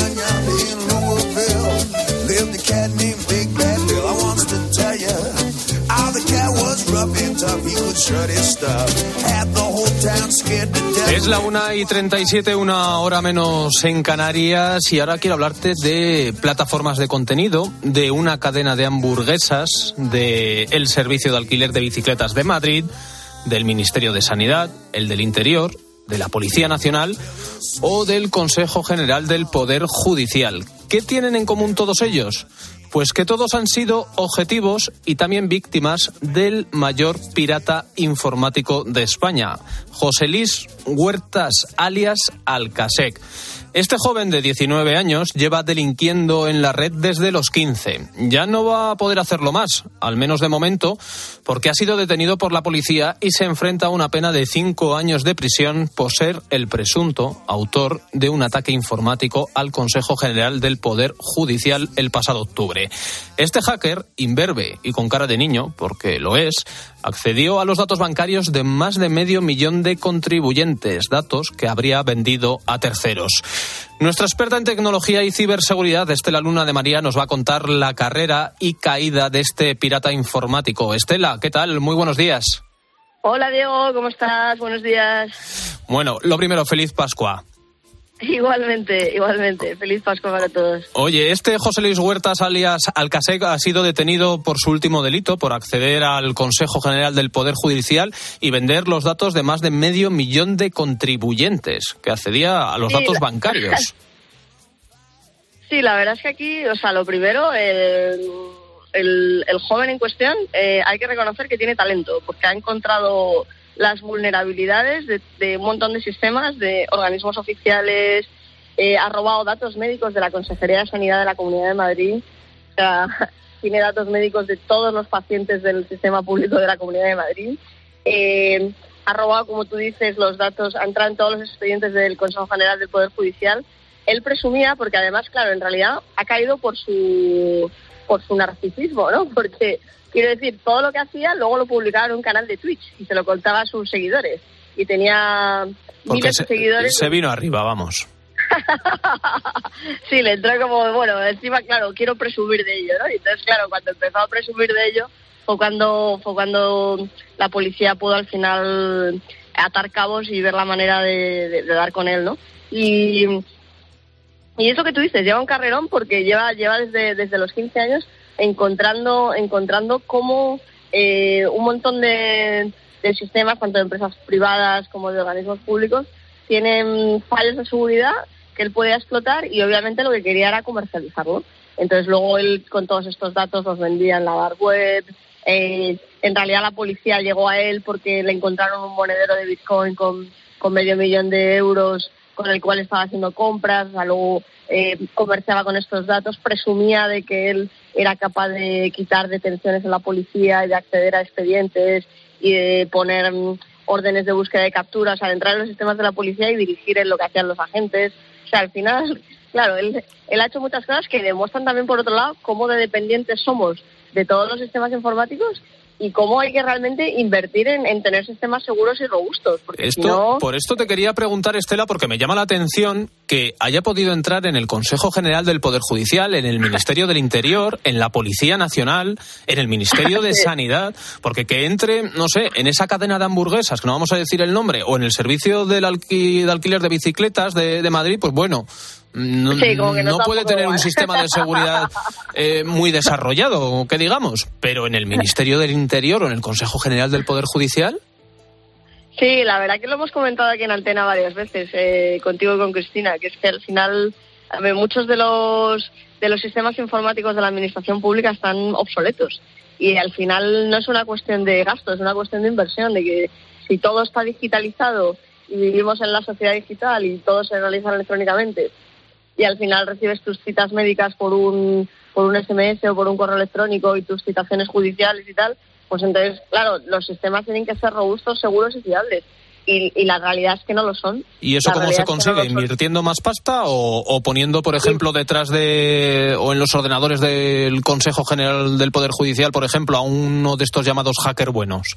Es la una y treinta y siete, una hora menos en Canarias, y ahora quiero hablarte de plataformas de contenido, de una cadena de hamburguesas, de el servicio de alquiler de bicicletas de Madrid, del Ministerio de Sanidad, el del Interior, de la Policía Nacional o del Consejo General del Poder Judicial. ¿Qué tienen en común todos ellos? Pues que todos han sido objetivos y también víctimas del mayor pirata informático de España, José Luis Huertas, alias Alcasec. Este joven de diecinueve años lleva delinquiendo en la red desde los quince. Ya no va a poder hacerlo más, al menos de momento, porque ha sido detenido por la policía y se enfrenta a una pena de cinco años de prisión por ser el presunto autor de un ataque informático al Consejo General del Poder Judicial el pasado octubre. Este hacker, imberbe y con cara de niño, porque lo es, accedió a los datos bancarios de más de medio millón de contribuyentes, datos que habría vendido a terceros. Nuestra experta en tecnología y ciberseguridad, Estela Luna de María, nos va a contar la carrera y caída de este pirata informático. Estela, ¿qué tal? Muy buenos días. Hola Diego, ¿cómo estás? Buenos días. Bueno, lo primero, feliz Pascua. Igualmente, igualmente. Feliz Pascua para todos. Oye, este José Luis Huertas, alias Alcasec, ha sido detenido por su último delito, por acceder al Consejo General del Poder Judicial y vender los datos de más de medio millón de contribuyentes, que accedía a los sí, datos la... bancarios. Sí, la verdad es que aquí, o sea, lo primero, el, el, el joven en cuestión, eh, hay que reconocer que tiene talento, porque ha encontrado las vulnerabilidades de, de un montón de sistemas, de organismos oficiales, eh, ha robado datos médicos de la Consejería de Sanidad de la Comunidad de Madrid, o sea, tiene datos médicos de todos los pacientes del sistema público de la Comunidad de Madrid, eh, ha robado, como tú dices, los datos, ha entrado en todos los expedientes del Consejo General del Poder Judicial. Él presumía, porque además, claro, en realidad ha caído por su, por su narcisismo, ¿no? Porque... Quiero decir, todo lo que hacía luego lo publicaba en un canal de Twitch y se lo contaba a sus seguidores. Y tenía Porque miles se, de seguidores. Se vino arriba, vamos. Sí, le entró como, bueno, encima, claro, quiero presumir de ello, ¿no? Y entonces, claro, cuando empezó a presumir de ello fue cuando, fue cuando la policía pudo al final atar cabos y ver la manera de, de, de dar con él, ¿no? Y, y eso que tú dices, lleva un carrerón porque lleva, lleva desde, desde los quince años encontrando encontrando cómo eh, un montón de, de sistemas, tanto de empresas privadas como de organismos públicos, tienen fallos de seguridad que él podía explotar y obviamente lo que quería era comercializarlo. Entonces luego él con todos estos datos los vendía en la dark web. Eh, en realidad la policía llegó a él porque le encontraron un monedero de Bitcoin con, con medio millón de euros con el cual estaba haciendo compras, o sea, luego eh, comerciaba con estos datos, presumía de que él era capaz de quitar detenciones en la policía y de acceder a expedientes y de poner um, órdenes de búsqueda de captura, o sea, de entrar en los sistemas de la policía y dirigir en lo que hacían los agentes. O sea, al final, claro, él, él ha hecho muchas cosas que demuestran también, por otro lado, cómo de dependientes somos de todos los sistemas informáticos y cómo hay que realmente invertir en, en tener sistemas seguros y robustos. Porque esto, si no... Por esto te quería preguntar, Estela, porque me llama la atención que haya podido entrar en el Consejo General del Poder Judicial, en el Ministerio del Interior, en la Policía Nacional, en el Ministerio de Sanidad, porque que entre, no sé, en esa cadena de hamburguesas, que no vamos a decir el nombre, o en el servicio del alqui, de alquiler de bicicletas de, de Madrid, pues bueno... No, sí, como que no, no puede tener un sistema de seguridad eh, muy desarrollado, que digamos, pero en el Ministerio del Interior o en el Consejo General del Poder Judicial. Sí, la verdad que lo hemos comentado aquí en Antena varias veces, eh, contigo y con Cristina, que es que al final a ver, muchos de los de los sistemas informáticos de la administración pública están obsoletos y al final no es una cuestión de gasto, es una cuestión de inversión, de que si todo está digitalizado y vivimos en la sociedad digital y todo se realiza electrónicamente, y al final recibes tus citas médicas por un por un ese eme ese o por un correo electrónico y tus citaciones judiciales y tal, pues entonces, claro, los sistemas tienen que ser robustos, seguros y fiables. Y, y la realidad es que no lo son. ¿Y eso la cómo se consigue? No ¿invirtiendo más pasta o, o poniendo, por ejemplo, sí. detrás de o en los ordenadores del Consejo General del Poder Judicial, por ejemplo, a uno de estos llamados hackers buenos?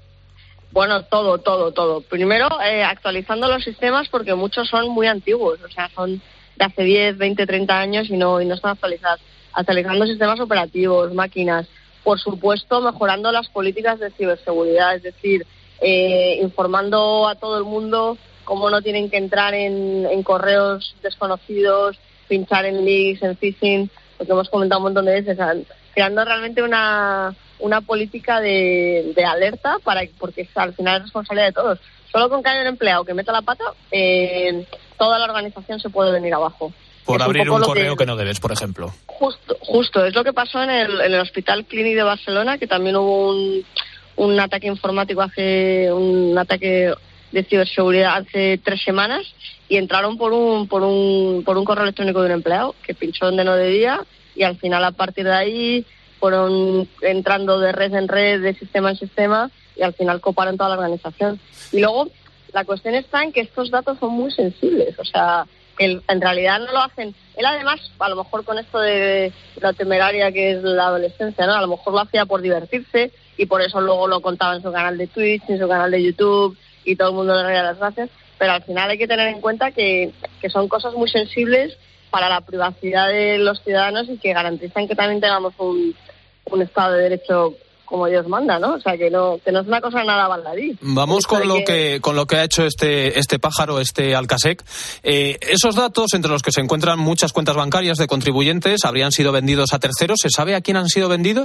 Bueno, todo, todo, todo. Primero, eh, actualizando los sistemas porque muchos son muy antiguos, o sea, son de hace diez, veinte, treinta años y no y no están actualizadas. Actualizando sistemas operativos, máquinas, por supuesto, mejorando las políticas de ciberseguridad, es decir, eh, informando a todo el mundo cómo no tienen que entrar en, en correos desconocidos, pinchar en links, en phishing, lo que hemos comentado un montón de veces, o sea, creando realmente una una política de, de alerta para porque al final es responsabilidad de todos. Solo con que haya un empleado que meta la pata, eh, toda la organización se puede venir abajo. Por es abrir un, un correo que, que no debes, por ejemplo. Justo, justo. Es lo que pasó en el, en el Hospital Clínic de Barcelona, que también hubo un, un ataque informático, hace un ataque de ciberseguridad hace tres semanas, y entraron por un, por un, por un correo electrónico de un empleado que pinchó donde no debía, y al final, a partir de ahí, fueron entrando de red en red, de sistema en sistema, y al final coparon toda la organización. Y luego, la cuestión está en que estos datos son muy sensibles, o sea, que en realidad no lo hacen. Él además, a lo mejor con esto de la temeraria que es la adolescencia, ¿no? A lo mejor lo hacía por divertirse y por eso luego lo contaba en su canal de Twitch, en su canal de YouTube y todo el mundo le daría las gracias. pero al final hay que tener en cuenta que, que son cosas muy sensibles para la privacidad de los ciudadanos y que garantizan que también tengamos un, un Estado de Derecho como Dios manda, ¿no? O sea, que no que no es una cosa nada baladí. Vamos con lo que... que con lo que ha hecho este este pájaro, este Alcasec. Eh, esos datos, entre los que se encuentran muchas cuentas bancarias de contribuyentes, habrían sido vendidos a terceros. ¿Se sabe a quién han sido vendidos?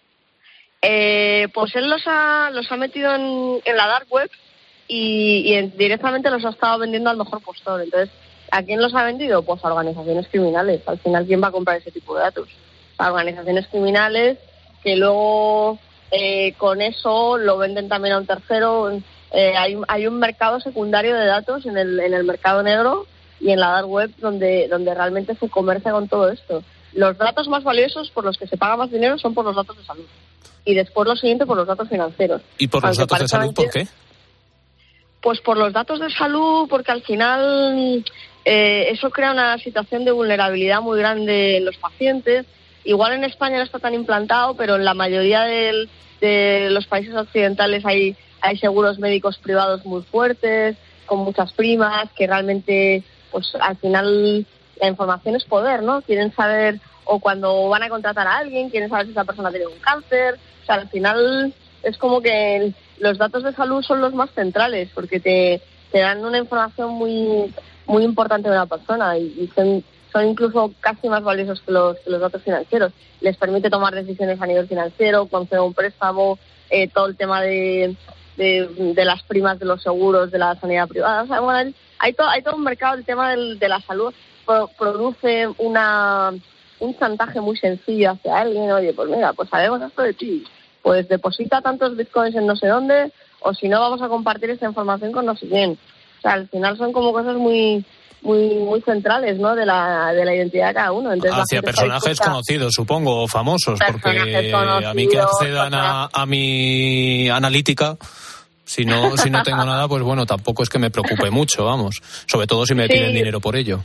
Eh, pues él los ha los ha metido en, en la dark web y, y en, directamente los ha estado vendiendo al mejor postor. Entonces, ¿a quién los ha vendido? Pues a organizaciones criminales. Al final, ¿quién va a comprar ese tipo de datos? A organizaciones criminales que luego eh, con eso lo venden también a un tercero. Eh, hay, hay un mercado secundario de datos en el, en el mercado negro y en la dark web donde, donde realmente se comercia con todo esto. Los datos más valiosos por los que se paga más dinero son por los datos de salud. Y después lo siguiente por los datos financieros. ¿Y por los datos de salud por qué? Pues por los datos de salud, porque al final eh, eso crea una situación de vulnerabilidad muy grande en los pacientes. Igual en España no está tan implantado, pero en la mayoría de, de los países occidentales hay, hay seguros médicos privados muy fuertes, con muchas primas, que realmente, pues al final la información es poder, ¿no? Quieren saber, o cuando van a contratar a alguien, quieren saber si esa persona tiene un cáncer. O sea, al final es como que los datos de salud son los más centrales, porque te, te dan una información muy muy importante de una persona y, y son, son incluso casi más valiosos que los, que los datos financieros. Les permite tomar decisiones a nivel financiero, conceder un préstamo, eh, todo el tema de, de, de las primas de los seguros, de la sanidad privada. O sea, bueno, hay, todo, hay todo un mercado, el tema del, de la salud pro, produce una... un chantaje muy sencillo hacia alguien. Oye, pues mira, pues sabemos esto de ti, pues deposita tantos bitcoins en no sé dónde, o si no vamos a compartir esta información con no sé quién. O sea, al final son como cosas muy muy muy centrales, ¿no?, de la de la identidad de cada uno. Entonces, hacia personajes conocidos, supongo, o famosos, porque a mí que accedan a, a mi analítica, si no si no tengo nada, pues bueno, tampoco es que me preocupe mucho, vamos, sobre todo si me sí. piden dinero por ello.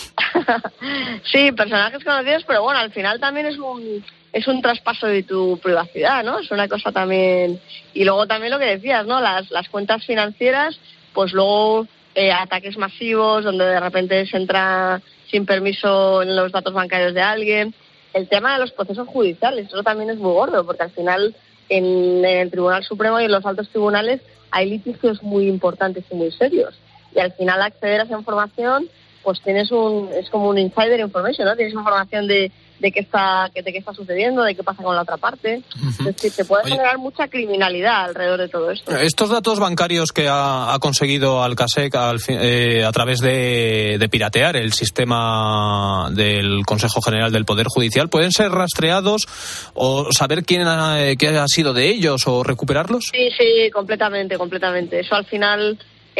Sí, personajes conocidos, pero bueno, al final también es un es un traspaso de tu privacidad, ¿no? Es una cosa también. Y luego también lo que decías, ¿no? Las las cuentas financieras, pues luego eh, ataques masivos donde de repente se entra sin permiso en los datos bancarios de alguien. El tema de los procesos judiciales, eso también es muy gordo, porque al final en, en el Tribunal Supremo y en los altos tribunales hay litigios muy importantes y muy serios. Y al final acceder a esa información, pues tienes un, es como un insider information, ¿no? Tienes información de, de qué está, de qué está sucediendo, de qué pasa con la otra parte. Uh-huh. Es decir, te puede Oye, generar mucha criminalidad alrededor de todo esto. Estos datos bancarios que ha, ha conseguido Alcasec al, eh, a través de, de piratear el sistema del Consejo General del Poder Judicial, ¿pueden ser rastreados o saber quién ha, qué ha sido de ellos o recuperarlos? Sí, sí, completamente, completamente. Eso al final...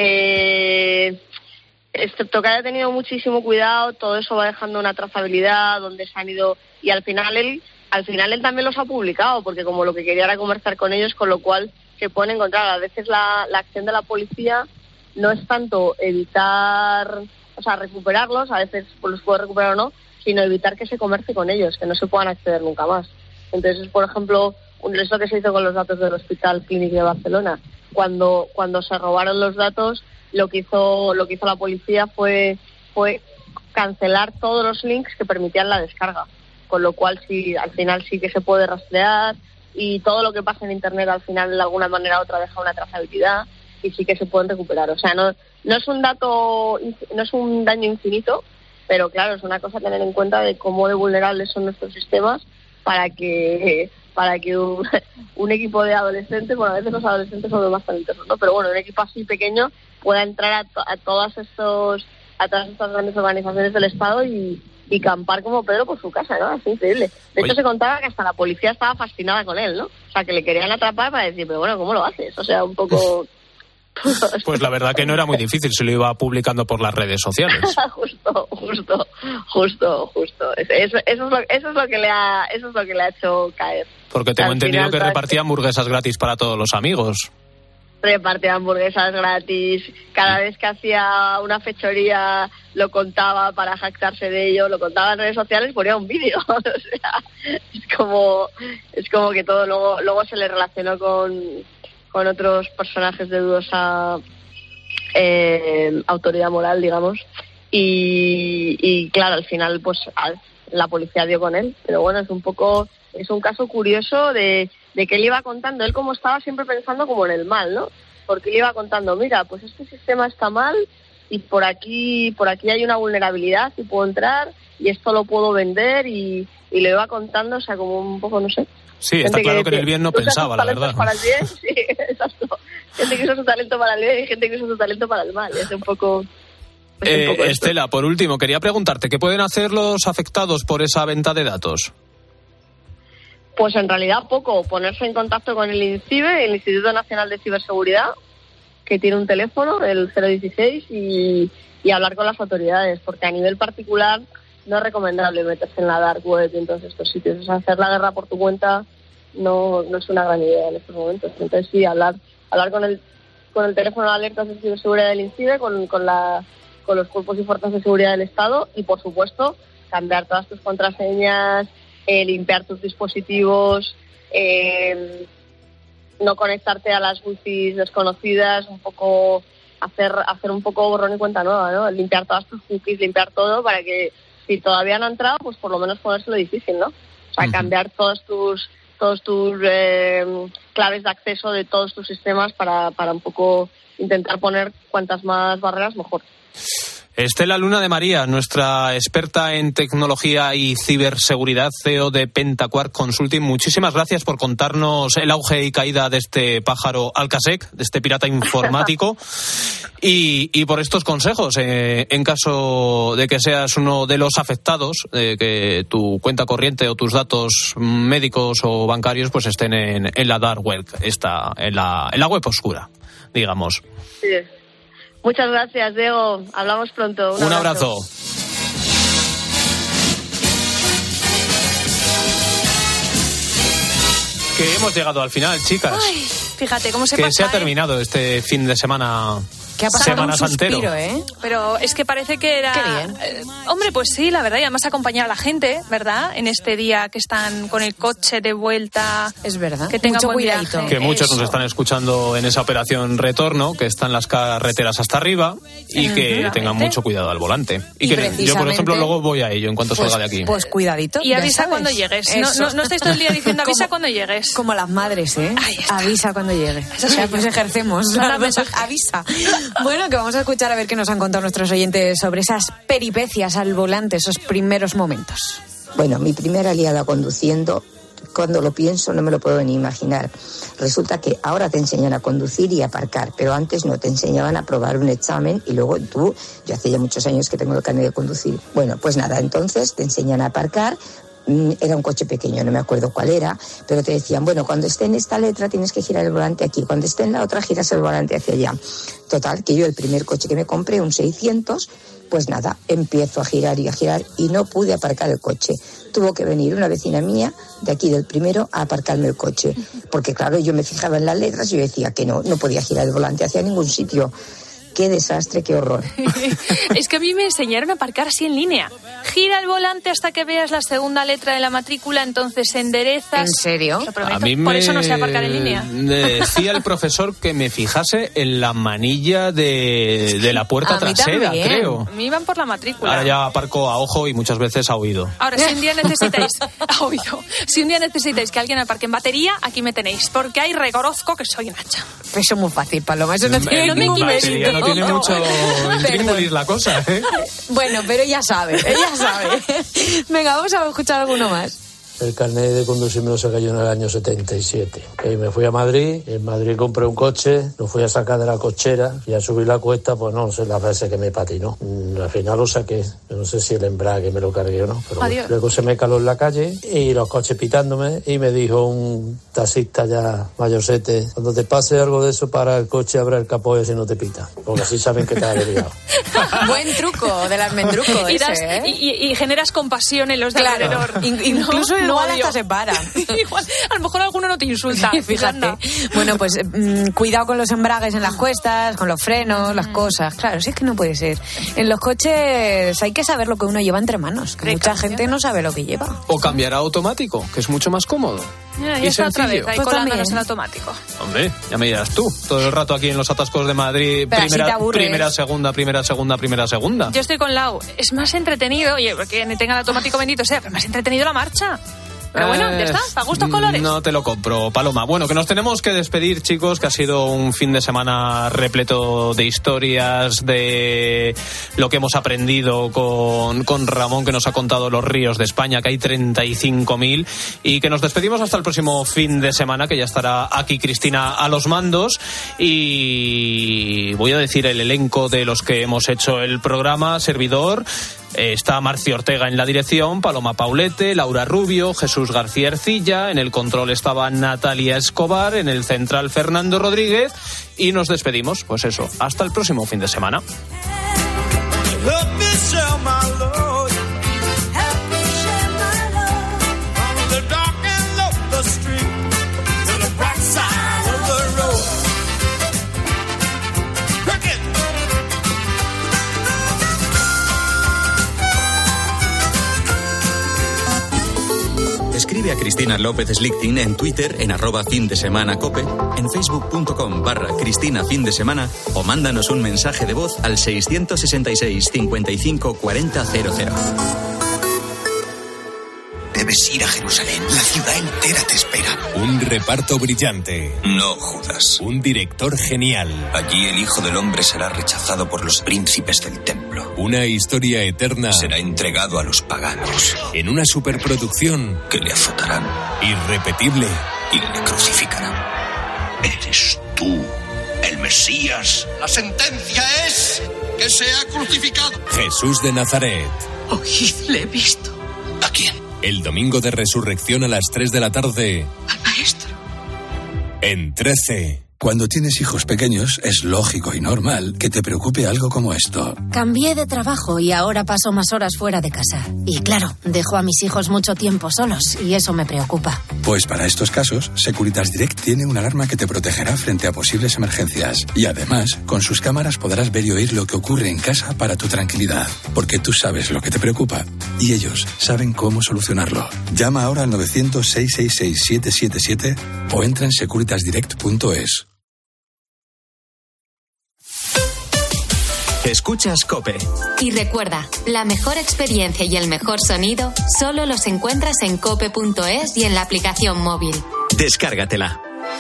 Eh, excepto que haya tenido muchísimo cuidado, todo eso va dejando una trazabilidad donde se han ido, y al final él al final él también los ha publicado, porque como lo que quería era conversar con ellos, con lo cual se pueden encontrar. A veces la, la acción de la policía no es tanto evitar, o sea, recuperarlos, a veces pues los puede recuperar o no, sino evitar que se comercie con ellos, que no se puedan acceder nunca más. Entonces, por ejemplo, eso que se hizo con los datos del Hospital Clínic de Barcelona, cuando cuando se robaron los datos, lo que hizo lo que hizo la policía fue fue cancelar todos los links que permitían la descarga, con lo cual sí, al final sí que se puede rastrear, y todo lo que pasa en internet al final de alguna manera u otra deja una trazabilidad y sí que se pueden recuperar. O sea, no no es un dato, no es un daño infinito, pero claro, es una cosa a tener en cuenta de cómo de vulnerables son nuestros sistemas para que para que un, un equipo de adolescentes, bueno, a veces los adolescentes son los más talentosos, ¿no? Pero bueno, un equipo así pequeño pueda entrar a, to, a todas estos a todas estas grandes organizaciones del Estado y, y campar como Pedro por su casa, ¿no? Es increíble. De hecho, Oye. se contaba que hasta la policía estaba fascinada con él, ¿no? O sea, que le querían atrapar para decir, pero bueno, ¿cómo lo haces? O sea, un poco... Pues la verdad que no era muy difícil, se lo iba publicando por las redes sociales. justo, justo, justo, justo. Eso, eso, es lo, eso es lo que le ha, eso es lo que le ha hecho caer. Porque tengo entendido que repartía hamburguesas gratis para todos los amigos. Repartía hamburguesas gratis, cada vez que hacía una fechoría lo contaba para jactarse de ello, lo contaba en redes sociales, ponía un vídeo. O sea, es como, es como que todo luego, luego se le relacionó con con otros personajes de dudosa eh, autoridad moral, digamos. Y, y claro, al final pues la policía dio con él. Pero bueno, es un poco, es un caso curioso de, de que él iba contando, él como estaba siempre pensando como en el mal, ¿no? Porque él iba contando, mira, pues este sistema está mal y por aquí, por aquí hay una vulnerabilidad y puedo entrar y esto lo puedo vender y, y le iba contando, o sea, como un poco, no sé. Sí, está claro que, que en el bien no pensaba, la verdad. Para el bien, sí, exacto. Gente que usa su talento para el bien y gente que usa su talento para el mal. Es un poco... Es eh, un poco Estela, por último, quería preguntarte, ¿qué pueden hacer los afectados por esa venta de datos? Pues en realidad poco, ponerse en contacto con el INCIBE, el Instituto Nacional de Ciberseguridad, que tiene un teléfono, el cero dieciséis, y, y hablar con las autoridades, porque a nivel particular no es recomendable meterse en la dark web y en todos estos sitios. O sea, hacer la guerra por tu cuenta no, no es una gran idea en estos momentos. Entonces sí, hablar hablar con el con el teléfono de alertas de ciberseguridad del INCIBE, con, con, la, con los cuerpos y fuerzas de seguridad del Estado y, por supuesto, cambiar todas tus contraseñas, eh, limpiar tus dispositivos, eh, no conectarte a las wifi desconocidas, un poco hacer hacer un poco borrón y cuenta nueva, ¿no? Limpiar todas tus cookies, limpiar todo para que si todavía no han entrado, pues por lo menos ponérselo difícil, ¿no? O sea, uh-huh. cambiar todos tus todos tus eh, claves de acceso de todos tus sistemas para, para un poco intentar poner cuantas más barreras mejor. Estela Luna de María, nuestra experta en tecnología y ciberseguridad, C E O de Pentaquark Consulting. Muchísimas gracias por contarnos el auge y caída de este pájaro Alcasec, de este pirata informático, y, y por estos consejos. Eh, en caso de que seas uno de los afectados, eh, que tu cuenta corriente o tus datos médicos o bancarios pues estén en, en la dark web, esta, en la, en la web oscura, digamos. Sí. Muchas gracias, Diego. Hablamos pronto. Un, Un abrazo. abrazo. Que hemos llegado al final, chicas. Ay, fíjate cómo se que pasa. Que se ha ¿eh? terminado este fin de semana. ¿Qué ha pasado? Semana Un suspiro, Santero. ¿eh? Pero es que parece que era... Qué bien. Eh, hombre, pues sí, la verdad, y además acompañar a la gente, ¿verdad? En este día que están con el coche de vuelta. Es verdad. Que tengan mucho buen cuidadito. viaje. Que muchos Eso. nos están escuchando en esa operación retorno, que están las carreteras hasta arriba y que tengan mucho cuidado al volante. Y, Y que yo, por ejemplo, luego voy a ello en cuanto pues, salga de aquí. Pues cuidadito. Y avisa cuando llegues. No, no, no estáis todo el día diciendo avisa como, cuando llegues. Como las madres, ¿eh? Avisa cuando llegue. O sea, pues ejercemos. Avisa. Bueno, que vamos a escuchar a ver qué nos han contado nuestros oyentes sobre esas peripecias al volante, esos primeros momentos. Bueno, mi primera liada conduciendo, cuando lo pienso no me lo puedo ni imaginar. Resulta que ahora te enseñan a conducir y a aparcar, pero antes no, te enseñaban a probar un examen y luego tú, yo hace ya muchos años que tengo el carnet de conducir. Bueno, pues nada, entonces te enseñan a aparcar. Era un coche pequeño, no me acuerdo cuál era, pero te decían, bueno, cuando esté en esta letra tienes que girar el volante aquí, cuando esté en la otra giras el volante hacia allá. Total, que yo el primer coche que me compré, un seiscientos, pues nada, empiezo a girar y a girar y no pude aparcar el coche. Tuvo que venir una vecina mía de aquí del primero a aparcarme el coche, porque claro, yo me fijaba en las letras y yo decía que no, no podía girar el volante hacia ningún sitio. Qué desastre, qué horror. Es que a mí me enseñaron a aparcar así en línea. Gira el volante hasta que veas la segunda letra de la matrícula, entonces enderezas. ¿En serio? Lo prometo. A mí Por me eso no sé aparcar en línea. decía el profesor que me fijase en la manilla de, de la puerta A mí trasera, también. creo. Me iban por la matrícula. Ahora ya aparco a ojo y muchas veces a oído. Ahora, si un día necesitáis, a oído, si un día necesitáis que alguien aparque en batería, aquí me tenéis, porque ahí reconozco que soy Nacha. Eso es muy fácil, Paloma, eso no tiene En ningún batería no tiene mucho intríngulis la cosa, ¿eh? Bueno, pero ella sabe, ella sabe. Venga, vamos a escuchar alguno más. El carnet de conducir me lo saqué yo en el año setenta y siete. Y me fui a Madrid, y en Madrid compré un coche, lo fui a sacar de la cochera y al subir la cuesta, pues no sé las veces que me patinó. Mm, Al final lo saqué, yo no sé si el embrague me lo cargué o no, pero bueno. Luego se me caló en la calle y los coches pitándome y me dijo un taxista ya mayorcete, cuando te pase algo de eso, para el coche, abre el capó y así no te pita, porque así saben que te has desviado. Buen truco del almendruco y, ese, das, ¿eh? y, y generas compasión en los de Claro. alrededor. In- incluso No, igual no hasta odio. se paran. Igual, a lo mejor alguno no te insulta. Fíjate. Bueno, pues mm, cuidado con los embragues en las cuestas, con los frenos, las cosas. Claro, si es que no puede ser. En los coches hay que saber lo que uno lleva entre manos. Que mucha gente no sabe lo que lleva. O cambiar a automático, que es mucho más cómodo. Ya, y ya está otra sencillo. vez, ahí Pues colándonos también. en automático. Hombre, ya me dirás tú, todo el rato aquí en los atascos de Madrid, Pero así te primera, aburres. primera, segunda, primera, segunda, primera, segunda. Yo estoy con Lau. Es más entretenido, oye, porque tenga el automático bendito sea, pero más entretenido la marcha. Pero bueno, ya está, a gustos colores. No te lo compro, Paloma. Bueno, que nos tenemos que despedir, chicos, que ha sido un fin de semana repleto de historias, de lo que hemos aprendido con, con Ramón, que nos ha contado los ríos de España, que hay treinta y cinco mil, y que nos despedimos hasta el próximo fin de semana, que ya estará aquí Cristina a los mandos, y voy a decir el elenco de los que hemos hecho el programa. Servidor, está Marcio Ortega en la dirección, Paloma Paulete, Laura Rubio, Jesús García Ercilla, en el control estaba Natalia Escobar, en el central Fernando Rodríguez, y nos despedimos, pues eso, hasta el próximo fin de semana. Escribe a Cristina López Slichting en Twitter en arroba fin de semana cope, en facebook.com barra Cristina fin de semana, o mándanos un mensaje de voz al seiscientos sesenta y seis cincuenta y cinco cuarenta cero cero. Debes ir a Jerusalén. La ciudad entera te espera. Un reparto brillante. No, Judas. Un director genial. Allí el Hijo del Hombre será rechazado por los príncipes del templo. Una historia eterna. Será entregado a los paganos. En una superproducción. Que le azotarán. Irrepetible. Y le crucificarán. Eres tú, el Mesías. La sentencia es que sea crucificado. Jesús de Nazaret. Oídle, he visto. ¿A quién? El domingo de resurrección a las tres de la tarde. Al maestro. En trece. Cuando tienes hijos pequeños, es lógico y normal que te preocupe algo como esto. Cambié de trabajo y ahora paso más horas fuera de casa. Y claro, dejo a mis hijos mucho tiempo solos y eso me preocupa. Pues para estos casos, Securitas Direct tiene una alarma que te protegerá frente a posibles emergencias. Y además, con sus cámaras podrás ver y oír lo que ocurre en casa para tu tranquilidad. Porque tú sabes lo que te preocupa y ellos saben cómo solucionarlo. Llama ahora al novecientos, seiscientos sesenta y seis, siete siete siete o entra en securitas direct punto es. Escuchas COPE. Y recuerda, la mejor experiencia y el mejor sonido solo los encuentras en cope punto es y en la aplicación móvil. Descárgatela.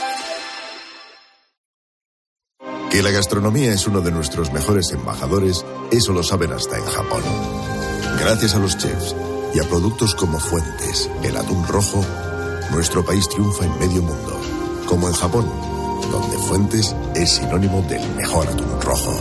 Que la gastronomía es uno de nuestros mejores embajadores, eso lo saben hasta en Japón. Gracias a los chefs y a productos como Fuentes, el atún rojo, nuestro país triunfa en medio mundo. Como en Japón, donde Fuentes es sinónimo del mejor atún rojo.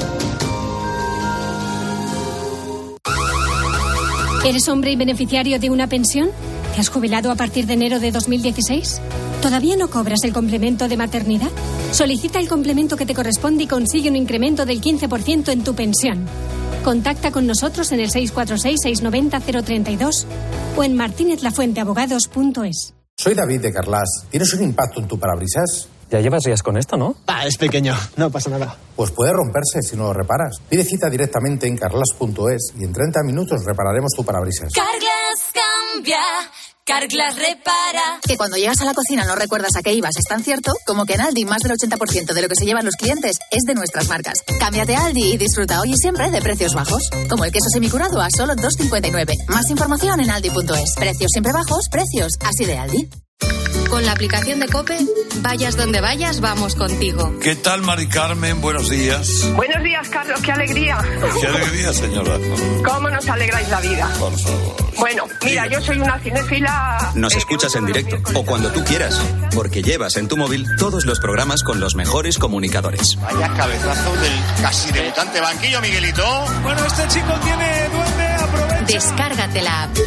¿Eres hombre y beneficiario de una pensión? ¿Te has jubilado a partir de enero de dos mil dieciséis? ¿Todavía no cobras el complemento de maternidad? Solicita el complemento que te corresponde y consigue un incremento del quince por ciento en tu pensión. Contacta con nosotros en el seis cuatro seis, seis nueve cero, cero tres dos o en martinez lafuente abogados punto es. Soy David de Carlas. ¿Tienes un impacto en tu parabrisas? Ya llevas días con esto, ¿no? Ah, es pequeño, no pasa nada. Pues puede romperse si no lo reparas. Pide cita directamente en carlas punto es y en treinta minutos repararemos tu parabrisas. Carglass cambia, Carglass repara. Que cuando llegas a la cocina no recuerdas a qué ibas es tan cierto como que en Aldi más del ochenta por ciento de lo que se llevan los clientes es de nuestras marcas. Cámbiate a Aldi y disfruta hoy y siempre de precios bajos. Como el queso semicurado a solo dos cincuenta y nueve. Más información en aldi punto es. Precios siempre bajos, precios así de Aldi. Con la aplicación de COPE, vayas donde vayas, vamos contigo. ¿Qué tal, Mari Carmen? Buenos días. Buenos días, Carlos. ¡Qué alegría! ¡Qué alegría, señora! ¿Cómo nos alegráis la vida? Por favor. Bueno, mira, yo soy una cinéfila... Nos eh, escuchas en directo o cuando tú quieras, porque llevas en tu móvil todos los programas con los mejores comunicadores. Vaya cabezazo del casi debutante banquillo, Miguelito. Bueno, este chico tiene duende, aprovecha. Descárgate la app.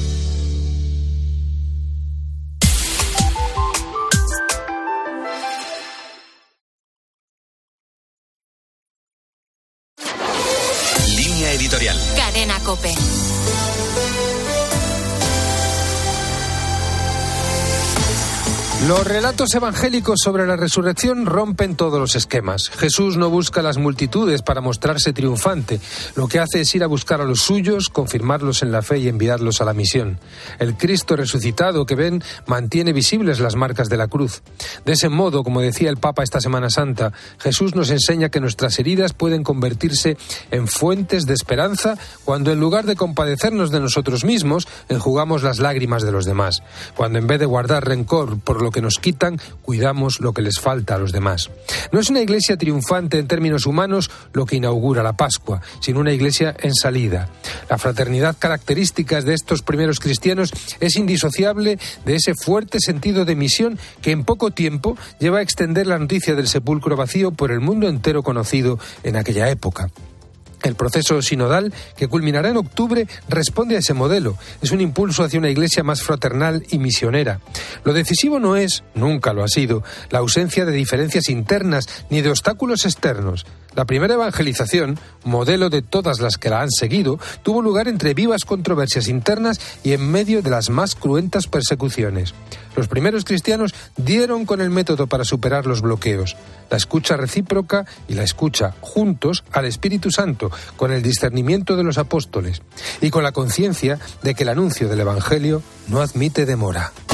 Editorial. Cadena COPE. Los relatos evangélicos sobre la resurrección rompen todos los esquemas. Jesús no busca las multitudes para mostrarse triunfante. Lo que hace es ir a buscar a los suyos, confirmarlos en la fe y enviarlos a la misión. El Cristo resucitado que ven mantiene visibles las marcas de la cruz. De ese modo, como decía el Papa esta Semana Santa, Jesús nos enseña que nuestras heridas pueden convertirse en fuentes de esperanza cuando en lugar de compadecernos de nosotros mismos, enjugamos las lágrimas de los demás. Cuando en vez de guardar rencor por lo que nos quitan, cuidamos lo que les falta a los demás. No es una iglesia triunfante en términos humanos lo que inaugura la Pascua, sino una iglesia en salida. La fraternidad característica de estos primeros cristianos es indisociable de ese fuerte sentido de misión que en poco tiempo lleva a extender la noticia del sepulcro vacío por el mundo entero conocido en aquella época. El proceso sinodal, que culminará en octubre, responde a ese modelo. Es un impulso hacia una iglesia más fraternal y misionera. Lo decisivo no es, nunca lo ha sido, la ausencia de diferencias internas ni de obstáculos externos. La primera evangelización, modelo de todas las que la han seguido, tuvo lugar entre vivas controversias internas y en medio de las más cruentas persecuciones. Los primeros cristianos dieron con el método para superar los bloqueos, la escucha recíproca y la escucha juntos al Espíritu Santo, con el discernimiento de los apóstoles y con la conciencia de que el anuncio del Evangelio no admite demora.